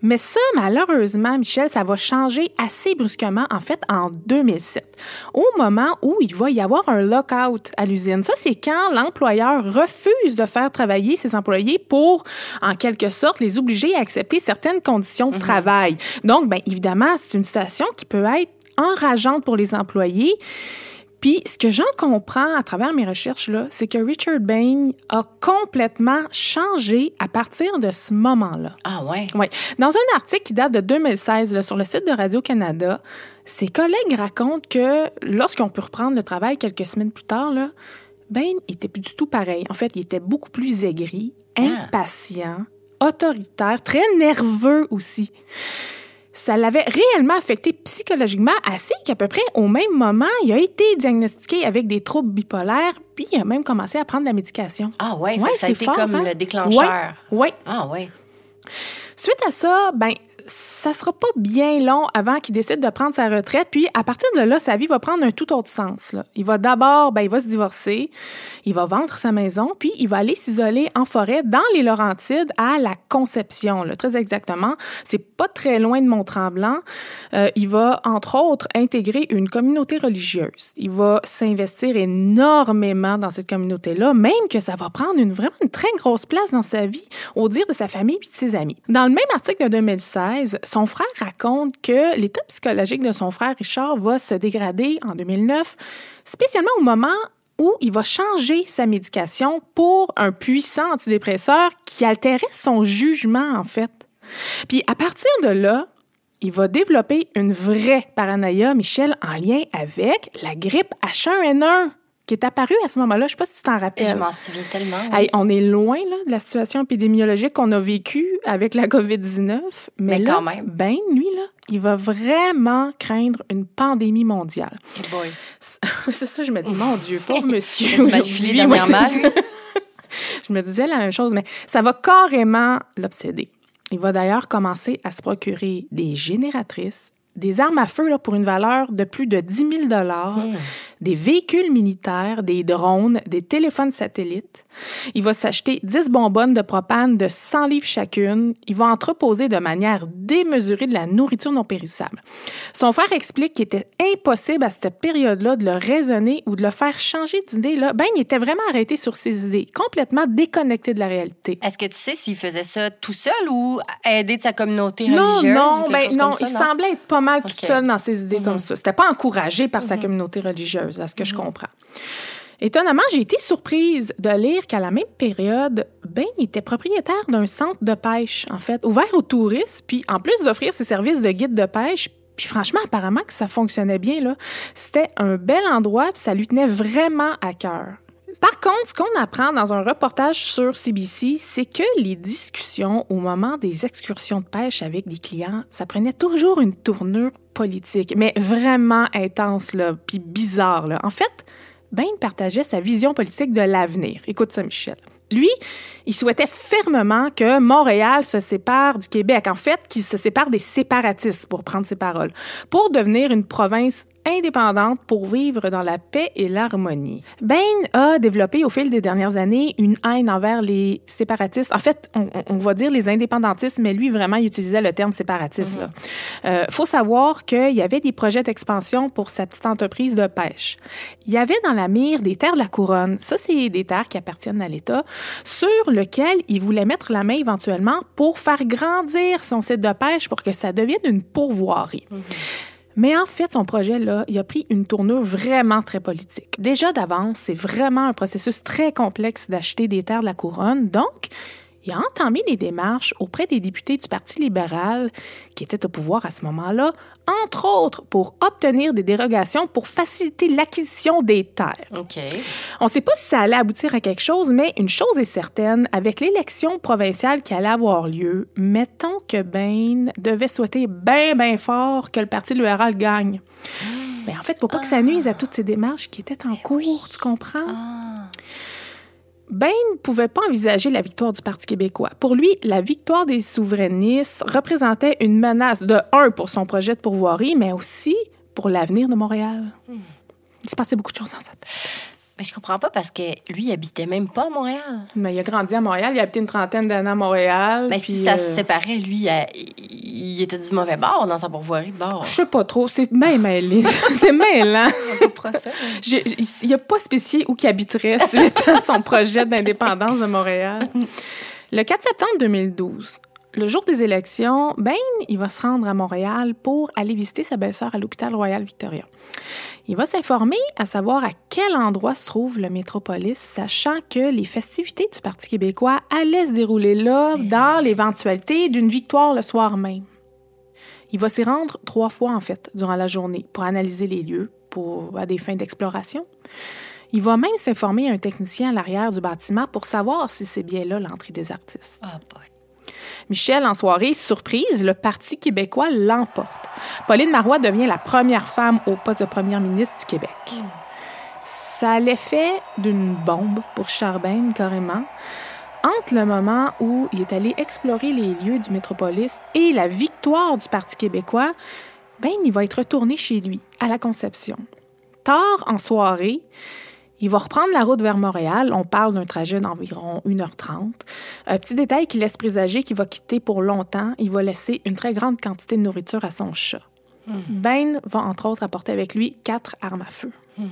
Speaker 5: Mais ça, malheureusement, Michel, ça va changer assez brusquement, en fait, en deux mille sept, au moment où il va y avoir un lock-out à l'usine. Ça, c'est quand l'employeur refuse de faire travailler ses employés pour, en quelque sorte, les obliger à accepter certaines conditions de mm-hmm. travail. Donc, bien évidemment, c'est une situation qui peut être enrageante pour les employés. Puis, ce que j'en comprends à travers mes recherches, là, c'est que Richard Bain a complètement changé à partir de ce moment-là.
Speaker 4: Ah ouais?
Speaker 5: Oui. Dans un article qui date de deux mille seize, là, sur le site de Radio-Canada, ses collègues racontent que lorsqu'on peut reprendre le travail quelques semaines plus tard, là, Bain était plus du tout pareil. En fait, il était beaucoup plus aigri, impatient, ah. autoritaire, très nerveux aussi. Ça l'avait réellement affecté psychologiquement, assez qu'à peu près au même moment, il a été diagnostiqué avec des troubles bipolaires, puis il a même commencé à prendre la médication.
Speaker 4: Ah ouais,
Speaker 5: ouais
Speaker 4: ça a été
Speaker 5: fort,
Speaker 4: comme
Speaker 5: hein?
Speaker 4: le déclencheur.
Speaker 5: Oui. Ouais.
Speaker 4: Ah ouais.
Speaker 5: Suite à ça, ben ça sera pas bien long avant qu'il décide de prendre sa retraite. Puis, à partir de là, sa vie va prendre un tout autre sens, là. Il va d'abord, ben, il va se divorcer, il va vendre sa maison, puis il va aller s'isoler en forêt dans les Laurentides à la Conception, là, très exactement. C'est pas très loin de Mont-Tremblant. Euh, il va, entre autres, intégrer une communauté religieuse. Il va s'investir énormément dans cette communauté-là, même que ça va prendre une, vraiment une très grosse place dans sa vie, au dire de sa famille puis de ses amis. Dans le même article de deux mille seize, son frère raconte que l'état psychologique de son frère Richard va se dégrader en deux mille neuf, spécialement au moment où il va changer sa médication pour un puissant antidépresseur qui altérait son jugement, en fait. Puis à partir de là, il va développer une vraie paranoïa, Michel, en lien avec la grippe H un N un. Qui est apparu à ce moment-là. Je ne sais pas si tu t'en rappelles.
Speaker 4: Je m'en souviens tellement. Oui.
Speaker 5: Hey, on est loin là, de la situation épidémiologique qu'on a vécue avec la covid dix-neuf. Mais, mais là,
Speaker 4: quand même.
Speaker 5: Ben, lui, là, il va vraiment craindre une pandémie mondiale.
Speaker 4: Hey boy.
Speaker 5: C'est ça, je me dis, mon Dieu, pauvre monsieur.
Speaker 4: Il a mal filé dernièrement.
Speaker 5: Je me disais la même chose, mais ça va carrément l'obséder. Il va d'ailleurs commencer à se procurer des génératrices, des armes à feu là, pour une valeur de plus de dix mille dollars, mmh. des véhicules militaires, des drones, des téléphones satellites. Il va s'acheter dix bonbonnes de propane de cent livres chacune. Il va entreposer de manière démesurée de la nourriture non périssable. Son frère explique qu'il était impossible à cette période-là de le raisonner ou de le faire changer d'idée. Là. Ben, il était vraiment arrêté sur ses idées, complètement déconnecté de la réalité.
Speaker 4: Est-ce que tu sais s'il faisait ça tout seul ou aider de sa communauté
Speaker 5: non,
Speaker 4: religieuse?
Speaker 5: Non,
Speaker 4: ou
Speaker 5: ben,
Speaker 4: chose
Speaker 5: non,
Speaker 4: comme ça,
Speaker 5: il
Speaker 4: non?
Speaker 5: semblait être pas mal
Speaker 4: okay.
Speaker 5: tout seul dans ses idées mm-hmm. comme ça. C'était pas encouragé par mm-hmm. sa communauté religieuse, à ce que mm-hmm. je comprends. Étonnamment, j'ai été surprise de lire qu'à la même période, Ben était propriétaire d'un centre de pêche, en fait, ouvert aux touristes, puis en plus d'offrir ses services de guide de pêche, puis franchement, apparemment que ça fonctionnait bien, là. C'était un bel endroit, puis ça lui tenait vraiment à cœur. Par contre, ce qu'on apprend dans un reportage sur C B C, c'est que les discussions au moment des excursions de pêche avec des clients, ça prenait toujours une tournure politique, mais vraiment intense, là, puis bizarre, là. En fait, Ben partageait sa vision politique de l'avenir. Écoute ça, Michel. Lui, il souhaitait fermement que Montréal se sépare du Québec. En fait, qu'il se sépare des séparatistes, pour prendre ses paroles, pour devenir une province indépendante pour vivre dans la paix et l'harmonie. Ben a développé au fil des dernières années une haine envers les séparatistes. En fait, on, on va dire les indépendantistes, mais lui, vraiment, il utilisait le terme séparatiste. Il mm-hmm. euh, faut savoir qu'il y avait des projets d'expansion pour sa petite entreprise de pêche. Il y avait dans la mire des terres de la couronne. Ça, c'est des terres qui appartiennent à l'État, sur lesquelles il voulait mettre la main éventuellement pour faire grandir son site de pêche pour que ça devienne une pourvoirie. Mm-hmm. Mais en fait, son projet-là, il a pris une tournure vraiment très politique. Déjà d'avance, c'est vraiment un processus très complexe d'acheter des terres de la couronne. Donc, il a entamé des démarches auprès des députés du Parti libéral qui étaient au pouvoir à ce moment-là, entre autres pour obtenir des dérogations pour faciliter l'acquisition des terres.
Speaker 4: OK. On
Speaker 5: ne sait pas si ça allait aboutir à quelque chose, mais une chose est certaine, avec l'élection provinciale qui allait avoir lieu, mettons que Ben devait souhaiter bien, bien fort que le Parti libéral gagne. Mmh. Ben, en fait, il ne faut pas ah. que ça nuise à toutes ces démarches qui étaient en cours, oui. tu comprends? Ah. Ben ne pouvait pas envisager la victoire du Parti québécois. Pour lui, la victoire des souverainistes représentait une menace de un pour son projet de pourvoirie, mais aussi pour l'avenir de Montréal. Hmm. Il se passait beaucoup de choses dans sa tête.
Speaker 4: Mais je comprends pas parce que lui, il habitait même pas à Montréal.
Speaker 5: Mais il a grandi à Montréal, il a habité une trentaine d'années à Montréal.
Speaker 4: Mais
Speaker 5: puis,
Speaker 4: si ça
Speaker 5: euh...
Speaker 4: se séparait, lui, il était du mauvais bord dans sa pourvoirie de bord.
Speaker 5: Je sais pas trop, c'est bien mêlé. C'est mêlant.
Speaker 4: On comprend ça.
Speaker 5: J'ai, il n'y a pas spécifié où qu'il habiterait suite à son projet d'indépendance de Montréal. Le quatre septembre deux mille douze, le jour des élections, Ben, il va se rendre à Montréal pour aller visiter sa belle-sœur à l'hôpital Royal Victoria. Il va s'informer à savoir à quel endroit se trouve le Métropolis, sachant que les festivités du Parti québécois allaient se dérouler là dans l'éventualité d'une victoire le soir même. Il va s'y rendre trois fois, en fait, durant la journée pour analyser les lieux pour, à des fins d'exploration. Il va même s'informer à un technicien à l'arrière du bâtiment pour savoir si c'est bien là l'entrée des artistes.
Speaker 4: Ah, boy.
Speaker 5: Michel, en soirée, surprise, le Parti québécois l'emporte. Pauline Marois devient la première femme au poste de première ministre du Québec. Mm. Ça a l'effet d'une bombe pour Charbin, carrément. Entre le moment où il est allé explorer les lieux du Métropolis et la victoire du Parti québécois, ben, il va être retourné chez lui, à la Conception. Tard en soirée, il va reprendre la route vers Montréal. On parle d'un trajet d'environ une heure trente. Un petit détail qui laisse présager qu'il va quitter pour longtemps. Il va laisser une très grande quantité de nourriture à son chat. Mm. Ben va, entre autres, apporter avec lui quatre armes à feu. Mm.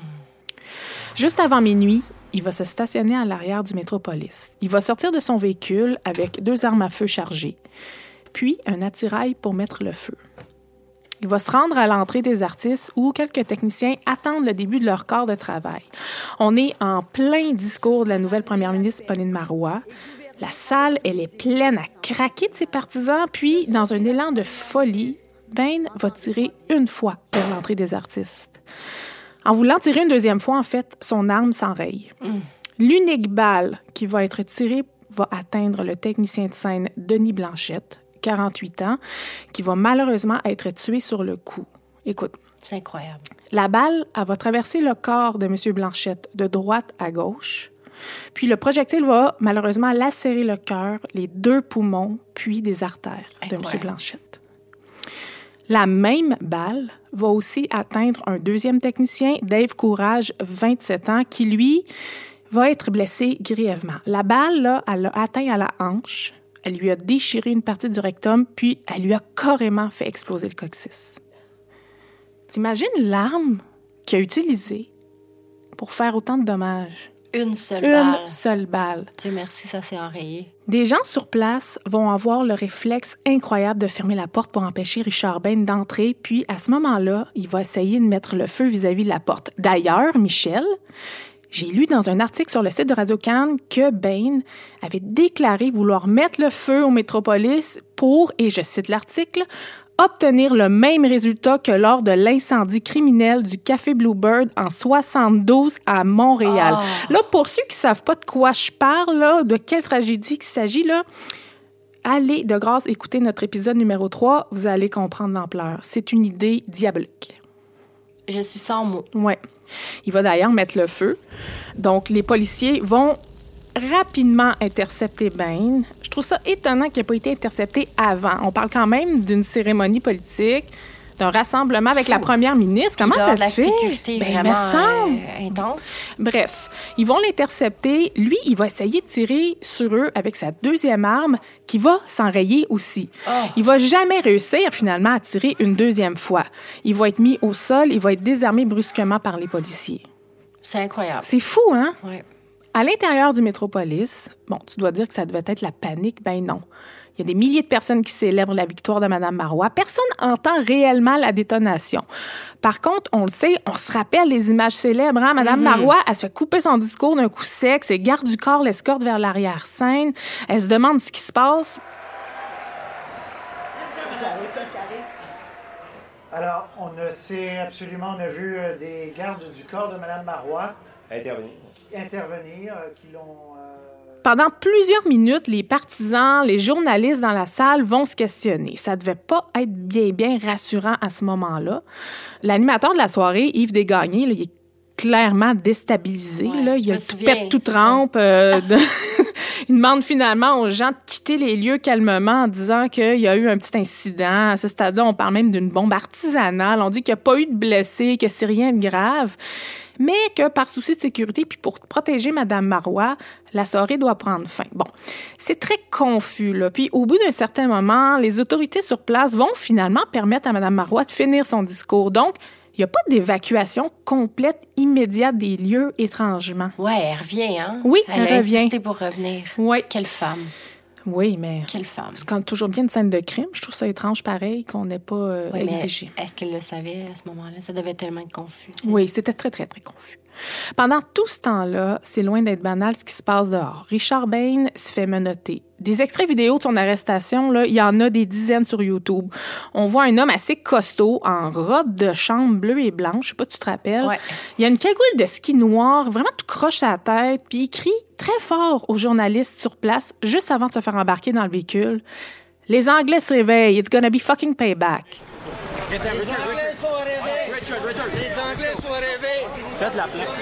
Speaker 5: Juste avant minuit, il va se stationner à l'arrière du Métropolis. Il va sortir de son véhicule avec deux armes à feu chargées, puis un attirail pour mettre le feu. Il va se rendre à l'entrée des artistes où quelques techniciens attendent le début de leur corps de travail. On est en plein discours de la nouvelle première ministre Pauline Marois. La salle, elle est pleine à craquer de ses partisans, puis, dans un élan de folie, Ben va tirer une fois vers l'entrée des artistes. En voulant tirer une deuxième fois, en fait, son arme s'enraye. Mm. L'unique balle qui va être tirée va atteindre le technicien de scène Denis Blanchette, quarante-huit ans, qui va malheureusement être tué sur le coup. Écoute.
Speaker 4: C'est incroyable.
Speaker 5: La balle, elle va traverser le corps de M. Blanchette de droite à gauche. Puis le projectile va malheureusement lacérer le cœur, les deux poumons, puis des artères incroyable. de M. Blanchette. La même balle va aussi atteindre un deuxième technicien, Dave Courage, vingt-sept ans, qui, lui, va être blessé grièvement. La balle, là, elle l'a atteint à la hanche. Elle lui a déchiré une partie du rectum, puis elle lui a carrément fait exploser le coccyx. T'imagines l'arme qu'il a utilisée pour faire autant de dommages?
Speaker 4: Une seule
Speaker 5: Une
Speaker 4: balle.
Speaker 5: Une seule balle.
Speaker 4: Dieu merci, ça s'est enrayé.
Speaker 5: Des gens sur place vont avoir le réflexe incroyable de fermer la porte pour empêcher Richard Bain d'entrer, puis à ce moment-là, il va essayer de mettre le feu vis-à-vis de la porte. D'ailleurs, Michel... J'ai lu dans un article sur le site de Radio-Can que Bain avait déclaré vouloir mettre le feu au Métropolis pour, et je cite l'article, obtenir le même résultat que lors de l'incendie criminel du Café Bluebird en soixante-douze à Montréal. Oh. Là, pour ceux qui savent pas de quoi je parle, là, de quelle tragédie il s'agit, là, allez de grâce écouter notre épisode numéro trois, vous allez comprendre l'ampleur. C'est une idée diabolique.
Speaker 4: Je suis sans mots.
Speaker 5: Ouais. Il va d'ailleurs mettre le feu. Donc, les policiers vont rapidement intercepter Bain. Je trouve ça étonnant qu'il n'ait pas été intercepté avant. On parle quand même d'une cérémonie politique, d'un rassemblement avec Fou. la première ministre. Comment ça se fait?
Speaker 4: La sécurité ben, vraiment euh, intense.
Speaker 5: Bref, ils vont l'intercepter. Lui, il va essayer de tirer sur eux avec sa deuxième arme qui va s'enrayer aussi. Oh. Il va jamais réussir finalement à tirer une deuxième fois. Il va être mis au sol, il va être désarmé brusquement par les policiers.
Speaker 4: C'est incroyable.
Speaker 5: C'est fou, hein?
Speaker 4: Oui.
Speaker 5: À l'intérieur du Métropolis, bon, tu dois dire que ça devait être la panique. Ben non. Il y a des milliers de personnes qui célèbrent la victoire de Mme Marois. Personne n'entend réellement la détonation. Par contre, on le sait, on se rappelle les images célèbres. Hein? Mme mm-hmm. Marois, elle se fait couper son discours d'un coup sec. Ses gardes du corps l'escortent vers l'arrière-scène. Elle se demande ce qui se passe.
Speaker 6: Alors, on ne sait absolument, on a vu euh, des gardes du corps de Mme Marois
Speaker 7: intervenir,
Speaker 6: intervenir euh, qui l'ont... Euh...
Speaker 5: Pendant plusieurs minutes, les partisans, les journalistes dans la salle vont se questionner. Ça devait pas être bien, bien rassurant à ce moment-là. L'animateur de la soirée, Yves Desgagnés, là, il est clairement déstabilisé.
Speaker 4: Ouais,
Speaker 5: là. Il a tout
Speaker 4: souviens,
Speaker 5: pète, tout trempe. Euh, de... Il demande finalement aux gens de quitter les lieux calmement en disant qu'il y a eu un petit incident. À ce stade-là, on parle même d'une bombe artisanale. On dit qu'il n'y a pas eu de blessés, que c'est rien de grave. mais que par souci de sécurité puis pour protéger Mme Marois, la soirée doit prendre fin. Bon, c'est très confus, là. Puis au bout d'un certain moment, les autorités sur place vont finalement permettre à Mme Marois de finir son discours. Donc, il n'y a pas d'évacuation complète immédiate des lieux étrangement.
Speaker 4: Ouais, elle revient, hein?
Speaker 5: Oui,
Speaker 4: elle,
Speaker 5: elle
Speaker 4: a
Speaker 5: revient.
Speaker 4: insisté pour revenir.
Speaker 5: Oui.
Speaker 4: Quelle femme.
Speaker 5: Oui, mais
Speaker 4: Quelle femme.
Speaker 5: c'est quand même toujours bien une scène de crime. Je trouve ça étrange, pareil, qu'on n'ait pas euh,
Speaker 4: Oui, mais
Speaker 5: exigé.
Speaker 4: est-ce qu'elle le savait à ce moment-là? Ça devait tellement être confus. tu sais.
Speaker 5: Oui, c'était très, très, très confus. Pendant tout ce temps-là, c'est loin d'être banal ce qui se passe dehors. Richard Bain se fait menotter. Des extraits vidéo de son arrestation, là, il y en a des dizaines sur YouTube. On voit un homme assez costaud, en robe de chambre bleue et blanche, je sais pas si tu te rappelles.
Speaker 4: Ouais.
Speaker 5: Il y a une cagoule de ski noir, vraiment tout croche à la tête, puis il crie très fort aux journalistes sur place, juste avant de se faire embarquer dans le véhicule. « Les Anglais se réveillent, it's gonna be fucking payback. »
Speaker 7: Les Anglais sont arrivés! Richard, Richard! Les Anglais sont arrivés! Faites la place!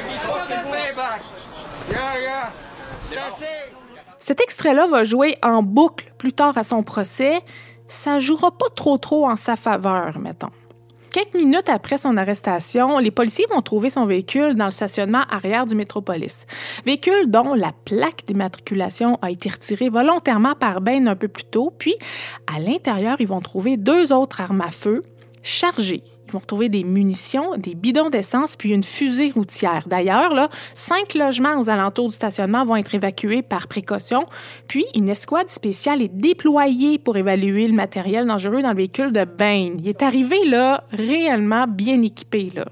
Speaker 7: Yeah, yeah! That's it!
Speaker 5: Cet extrait-là va jouer en boucle plus tard à son procès. Ça jouera pas trop trop en sa faveur, mettons. Quelques minutes après son arrestation, les policiers vont trouver son véhicule dans le stationnement arrière du Métropolis. Véhicule dont la plaque d'immatriculation a été retirée volontairement par Bain un peu plus tôt. Puis, à l'intérieur, ils vont trouver deux autres armes à feu chargées. Ils vont retrouver des munitions, des bidons d'essence, puis une fusée routière. D'ailleurs, là, cinq logements aux alentours du stationnement vont être évacués par précaution, puis une escouade spéciale est déployée pour évaluer le matériel dangereux dans le véhicule de Bain. Il est arrivé, là, réellement bien équipé, là.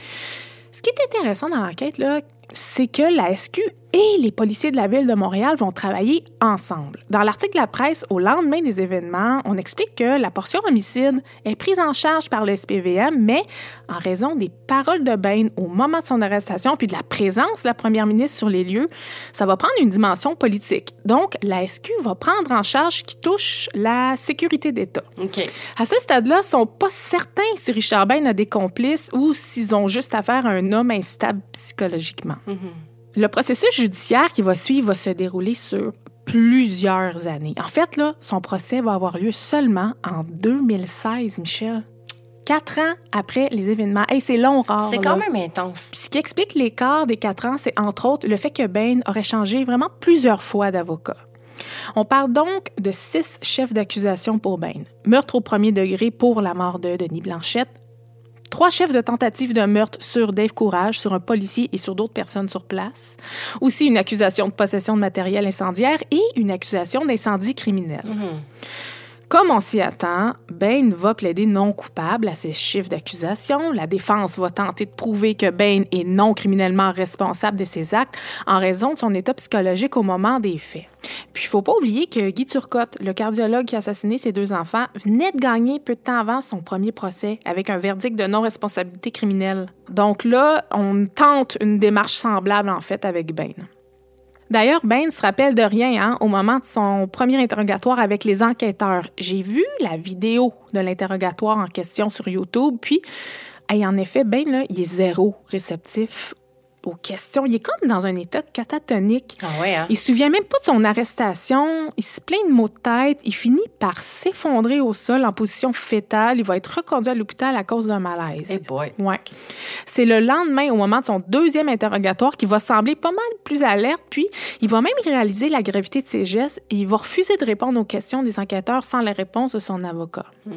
Speaker 5: Ce qui est intéressant dans l'enquête, là, c'est que la S Q et les policiers de la Ville de Montréal vont travailler ensemble. Dans l'article de la presse, au lendemain des événements, on explique que la portion homicide est prise en charge par le S P V M, mais en raison des paroles de Bain au moment de son arrestation puis de la présence de la première ministre sur les lieux, ça va prendre une dimension politique. Donc, la S Q va prendre en charge ce qui touche la sécurité d'État.
Speaker 4: OK.
Speaker 5: À ce stade-là, ils ne sont pas certains si Richard Bain a des complices ou s'ils ont juste affaire à un homme instable psychologiquement. Mm-hmm. Le processus judiciaire qui va suivre va se dérouler sur plusieurs années. En fait, là, son procès va avoir lieu seulement en deux mille seize, Michel. Quatre ans après les événements. Hey, c'est long, rare.
Speaker 4: C'est
Speaker 5: là.
Speaker 4: quand même intense.
Speaker 5: Puis ce qui explique l'écart des quatre ans, c'est entre autres le fait que Bain aurait changé vraiment plusieurs fois d'avocat. On parle donc de six chefs d'accusation pour Bain. Meurtre au premier degré pour la mort de Denis Blanchette. Trois chefs de tentative de meurtre sur Dave Courage, sur un policier et sur d'autres personnes sur place. Aussi une accusation de possession de matériel incendiaire et une accusation d'incendie criminel. Mm-hmm. Comme on s'y attend, Bain va plaider non coupable à ces chiffres d'accusation. La défense va tenter de prouver que Bain est non criminellement responsable de ses actes en raison de son état psychologique au moment des faits. Puis, il ne faut pas oublier que Guy Turcotte, le cardiologue qui a assassiné ses deux enfants, venait de gagner peu de temps avant son premier procès avec un verdict de non-responsabilité criminelle. Donc là, on tente une démarche semblable, en fait, avec Bain. D'ailleurs, Bain se rappelle de rien hein, au moment de son premier interrogatoire avec les enquêteurs. J'ai vu la vidéo de l'interrogatoire en question sur YouTube, puis, hey, en effet, Bain, là, il est zéro réceptif aux questions. Il est comme dans un état catatonique.
Speaker 4: Ah ouais, hein?
Speaker 5: Il se souvient même pas de son arrestation. Il se plaint de maux de tête. Il finit par s'effondrer au sol en position fétale. Il va être reconduit à l'hôpital à cause d'un malaise.
Speaker 4: Hey boy.
Speaker 5: Ouais. C'est le lendemain, au moment de son deuxième interrogatoire, qu'il va sembler pas mal plus alerte. Puis, il va même réaliser la gravité de ses gestes et il va refuser de répondre aux questions des enquêteurs sans la réponse de son avocat. Hmm.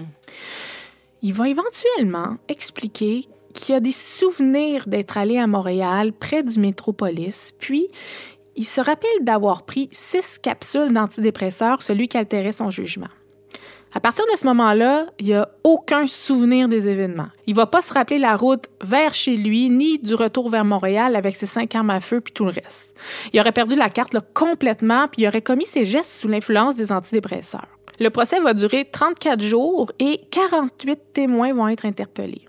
Speaker 5: Il va éventuellement expliquer qui a des souvenirs d'être allé à Montréal, près du Métropolis, puis il se rappelle d'avoir pris six capsules d'antidépresseurs, celui qui altérait son jugement. À partir de ce moment-là, il n'y a aucun souvenir des événements. Il ne va pas se rappeler la route vers chez lui, ni du retour vers Montréal avec ses cinq armes à feu puis tout le reste. Il aurait perdu la carte là, complètement, puis il aurait commis ses gestes sous l'influence des antidépresseurs. Le procès va durer trente-quatre jours et quarante-huit témoins vont être interpellés.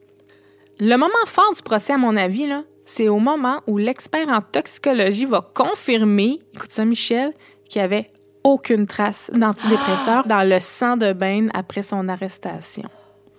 Speaker 5: Le moment fort du procès, à mon avis, là, c'est au moment où l'expert en toxicologie va confirmer, écoute ça, Michel, qu'il n'y avait aucune trace d'antidépresseur ah! dans le sang de Bain après son arrestation.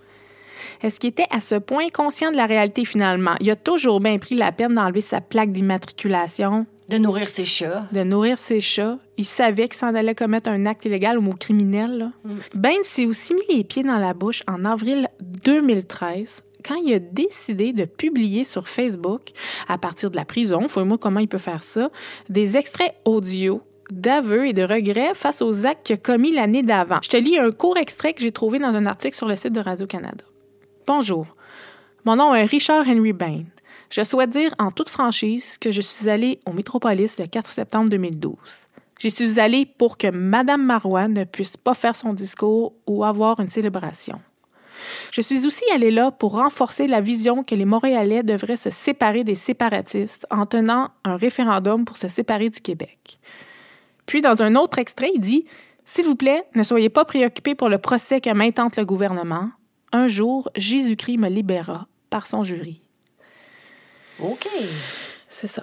Speaker 5: Est-ce qu'il était à ce point conscient de la réalité finalement? Il a toujours bien pris la peine d'enlever sa plaque d'immatriculation.
Speaker 4: De nourrir ses chats.
Speaker 5: De nourrir ses chats. Il savait qu'il s'en allait commettre un acte illégal ou criminel. Là. Mm. Bain s'est aussi mis les pieds dans la bouche en avril deux mille treize, quand il a décidé de publier sur Facebook, à partir de la prison, fouille-moi comment il peut faire ça, des extraits audio d'aveux et de regrets face aux actes qu'il a commis l'année d'avant. Je te lis un court extrait que j'ai trouvé dans un article sur le site de Radio-Canada. Bonjour, mon nom est Richard Henry Bain. Je souhaite dire en toute franchise que je suis allé au Métropolis le quatre septembre deux mille douze. J'y suis allé pour que Mme Marois ne puisse pas faire son discours ou avoir une célébration. Je suis aussi allée là pour renforcer la vision que les Montréalais devraient se séparer des séparatistes en tenant un référendum pour se séparer du Québec. Puis, dans un autre extrait, il dit « S'il vous plaît, ne soyez pas préoccupés pour le procès que m'intente le gouvernement. Un jour, Jésus-Christ me libérera par son jury. »
Speaker 4: OK.
Speaker 5: C'est ça.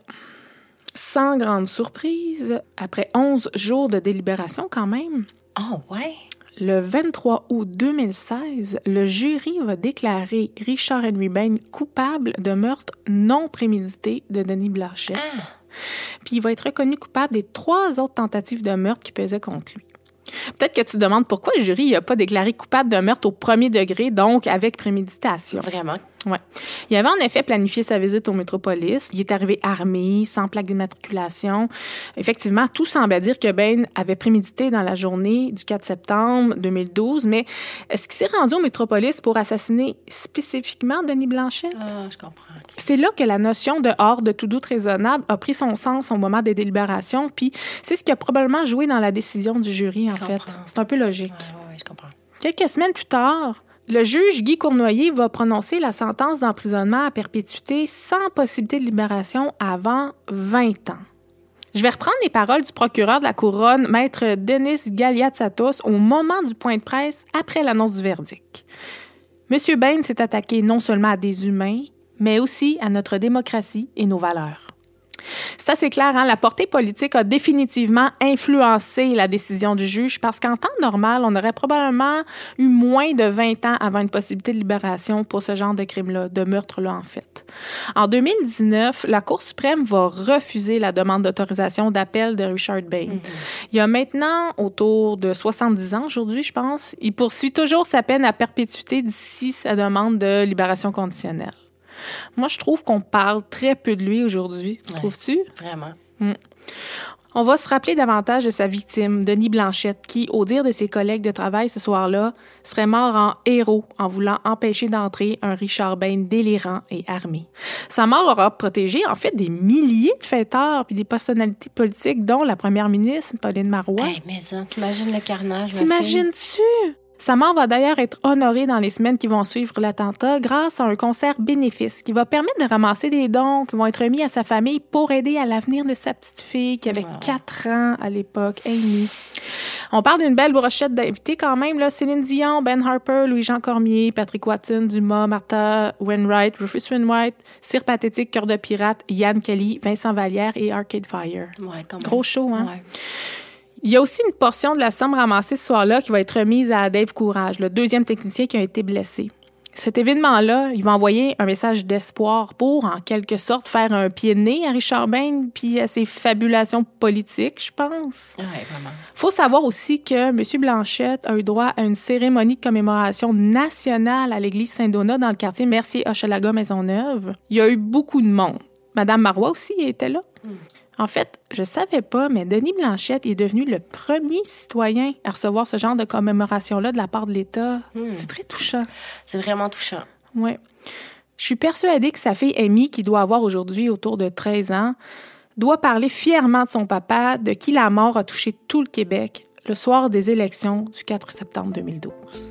Speaker 5: Sans grande surprise, après onze jours de délibération quand même,
Speaker 4: Oh, ouais.
Speaker 5: le vingt-trois août deux mille seize, le jury va déclarer Richard Henry Bain coupable de meurtre non prémédité de Denis Blanchette.
Speaker 4: Ah.
Speaker 5: Puis il va être reconnu coupable des trois autres tentatives de meurtre qui pesaient contre lui. Peut-être que tu te demandes pourquoi le jury n'a pas déclaré coupable de meurtre au premier degré, donc avec préméditation.
Speaker 4: Vraiment.
Speaker 5: Ouais. Il avait en effet planifié sa visite au Métropolis. Il est arrivé armé, sans plaque d'immatriculation. Effectivement, tout semblait dire que Bain avait prémédité dans la journée du quatre septembre deux mille douze, mais est-ce qu'il s'est rendu au Métropolis pour assassiner spécifiquement Denis Blanchette?
Speaker 4: Ah, je comprends.
Speaker 5: C'est là que la notion de hors de tout doute raisonnable a pris son sens au moment des délibérations, puis c'est ce qui a probablement joué dans la décision du jury, en
Speaker 4: Je
Speaker 5: fait.
Speaker 4: comprends.
Speaker 5: C'est un peu logique.
Speaker 4: Oui, ouais, je comprends.
Speaker 5: Quelques semaines plus tard, le juge Guy Cournoyer va prononcer la sentence d'emprisonnement à perpétuité sans possibilité de libération avant vingt ans. Je vais reprendre les paroles du procureur de la Couronne, maître Denis Galiatsatos, au moment du point de presse après l'annonce du verdict. Monsieur Bain s'est attaqué non seulement à des humains, mais aussi à notre démocratie et nos valeurs. C'est assez clair, hein? La portée politique a définitivement influencé la décision du juge parce qu'en temps normal, on aurait probablement eu moins de vingt ans avant une possibilité de libération pour ce genre de crime-là, de meurtre-là, en fait. En deux mille dix-neuf, la Cour suprême va refuser la demande d'autorisation d'appel de Richard Bain. Mm-hmm. Il a maintenant autour de soixante-dix ans aujourd'hui, je pense. Il poursuit toujours sa peine à perpétuité d'ici sa demande de libération conditionnelle. Moi, je trouve qu'on parle très peu de lui aujourd'hui. Tu
Speaker 4: ouais,
Speaker 5: trouves-tu?
Speaker 4: Vraiment.
Speaker 5: Mm. On va se rappeler davantage de sa victime, Denis Blanchette, qui, au dire de ses collègues de travail ce soir-là, serait mort en héros en voulant empêcher d'entrer un Richard Bain délirant et armé. Sa mort aura protégé, en fait, des milliers de fêteurs puis des personnalités politiques, dont la première ministre, Pauline Marois.
Speaker 4: Hey, mais ça, t'imagines le carnage?
Speaker 5: T'imagines-tu? Sa mort va d'ailleurs être honorée dans les semaines qui vont suivre l'attentat grâce à un concert bénéfice qui va permettre de ramasser des dons qui vont être remis à sa famille pour aider à l'avenir de sa petite fille qui avait quatre ans à l'époque, Amy. On parle d'une belle brochette d'invités quand même, là. Céline Dion, Ben Harper, Louis-Jean Cormier, Patrick Watson, Dumas, Martha Wainwright, Rufus Wainwright, Cire Pathétique, Cœur de Pirate, Yann Kelly, Vincent Vallière et Arcade Fire.
Speaker 4: Ouais, quand même.
Speaker 5: Gros show, hein?
Speaker 4: Ouais.
Speaker 5: Il y a aussi une portion de la somme ramassée ce soir-là qui va être remise à Dave Courage, le deuxième technicien qui a été blessé. Cet événement-là, il va envoyer un message d'espoir pour, en quelque sorte, faire un pied de nez à Richard Bain puis à ses fabulations politiques, je pense.
Speaker 4: Oui, vraiment.
Speaker 5: Faut savoir aussi que M. Blanchette a eu droit à une cérémonie de commémoration nationale à l'église Saint-Donat dans le quartier Mercier-Hochelaga-Maisonneuve. Il y a eu beaucoup de monde. Madame Marois aussi était là. Mm. En fait, je savais pas, mais Denis Blanchette est devenu le premier citoyen à recevoir ce genre de commémoration-là de la part de l'État. Hmm. C'est très touchant.
Speaker 4: C'est vraiment touchant.
Speaker 5: Oui. Je suis persuadée que sa fille Amy, qui doit avoir aujourd'hui autour de treize ans, doit parler fièrement de son papa, de qui la mort a touché tout le Québec, le soir des élections du quatre septembre deux mille douze.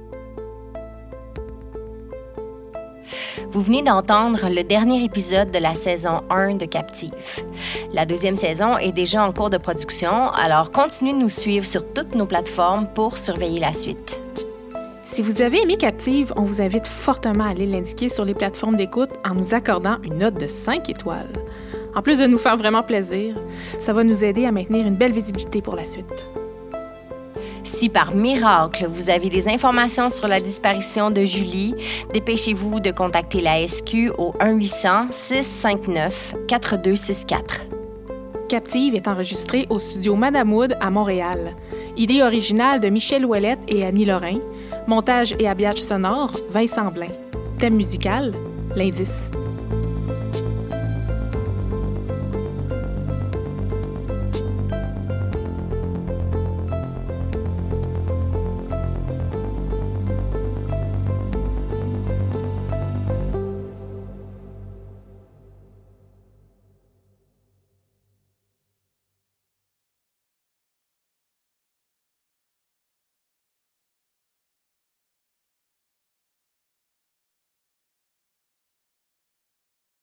Speaker 4: Vous venez d'entendre le dernier épisode de la saison un de Captive. La deuxième saison est déjà en cours de production, alors continuez de nous suivre sur toutes nos plateformes pour surveiller la suite.
Speaker 5: Si vous avez aimé Captive, on vous invite fortement à aller l'indiquer sur les plateformes d'écoute en nous accordant une note de cinq étoiles. En plus de nous faire vraiment plaisir, ça va nous aider à maintenir une belle visibilité pour la suite.
Speaker 4: Si par miracle, vous avez des informations sur la disparition de Julie, dépêchez-vous de contacter la S Q au un huit cents, six cinq neuf, quatre deux six quatre.
Speaker 5: Captive est enregistrée au studio Madame Wood à Montréal. Idée originale de Michel Ouellette et Annie Lorrain. Montage et habillage sonore, Vincent Blain. Thème musical, l'indice.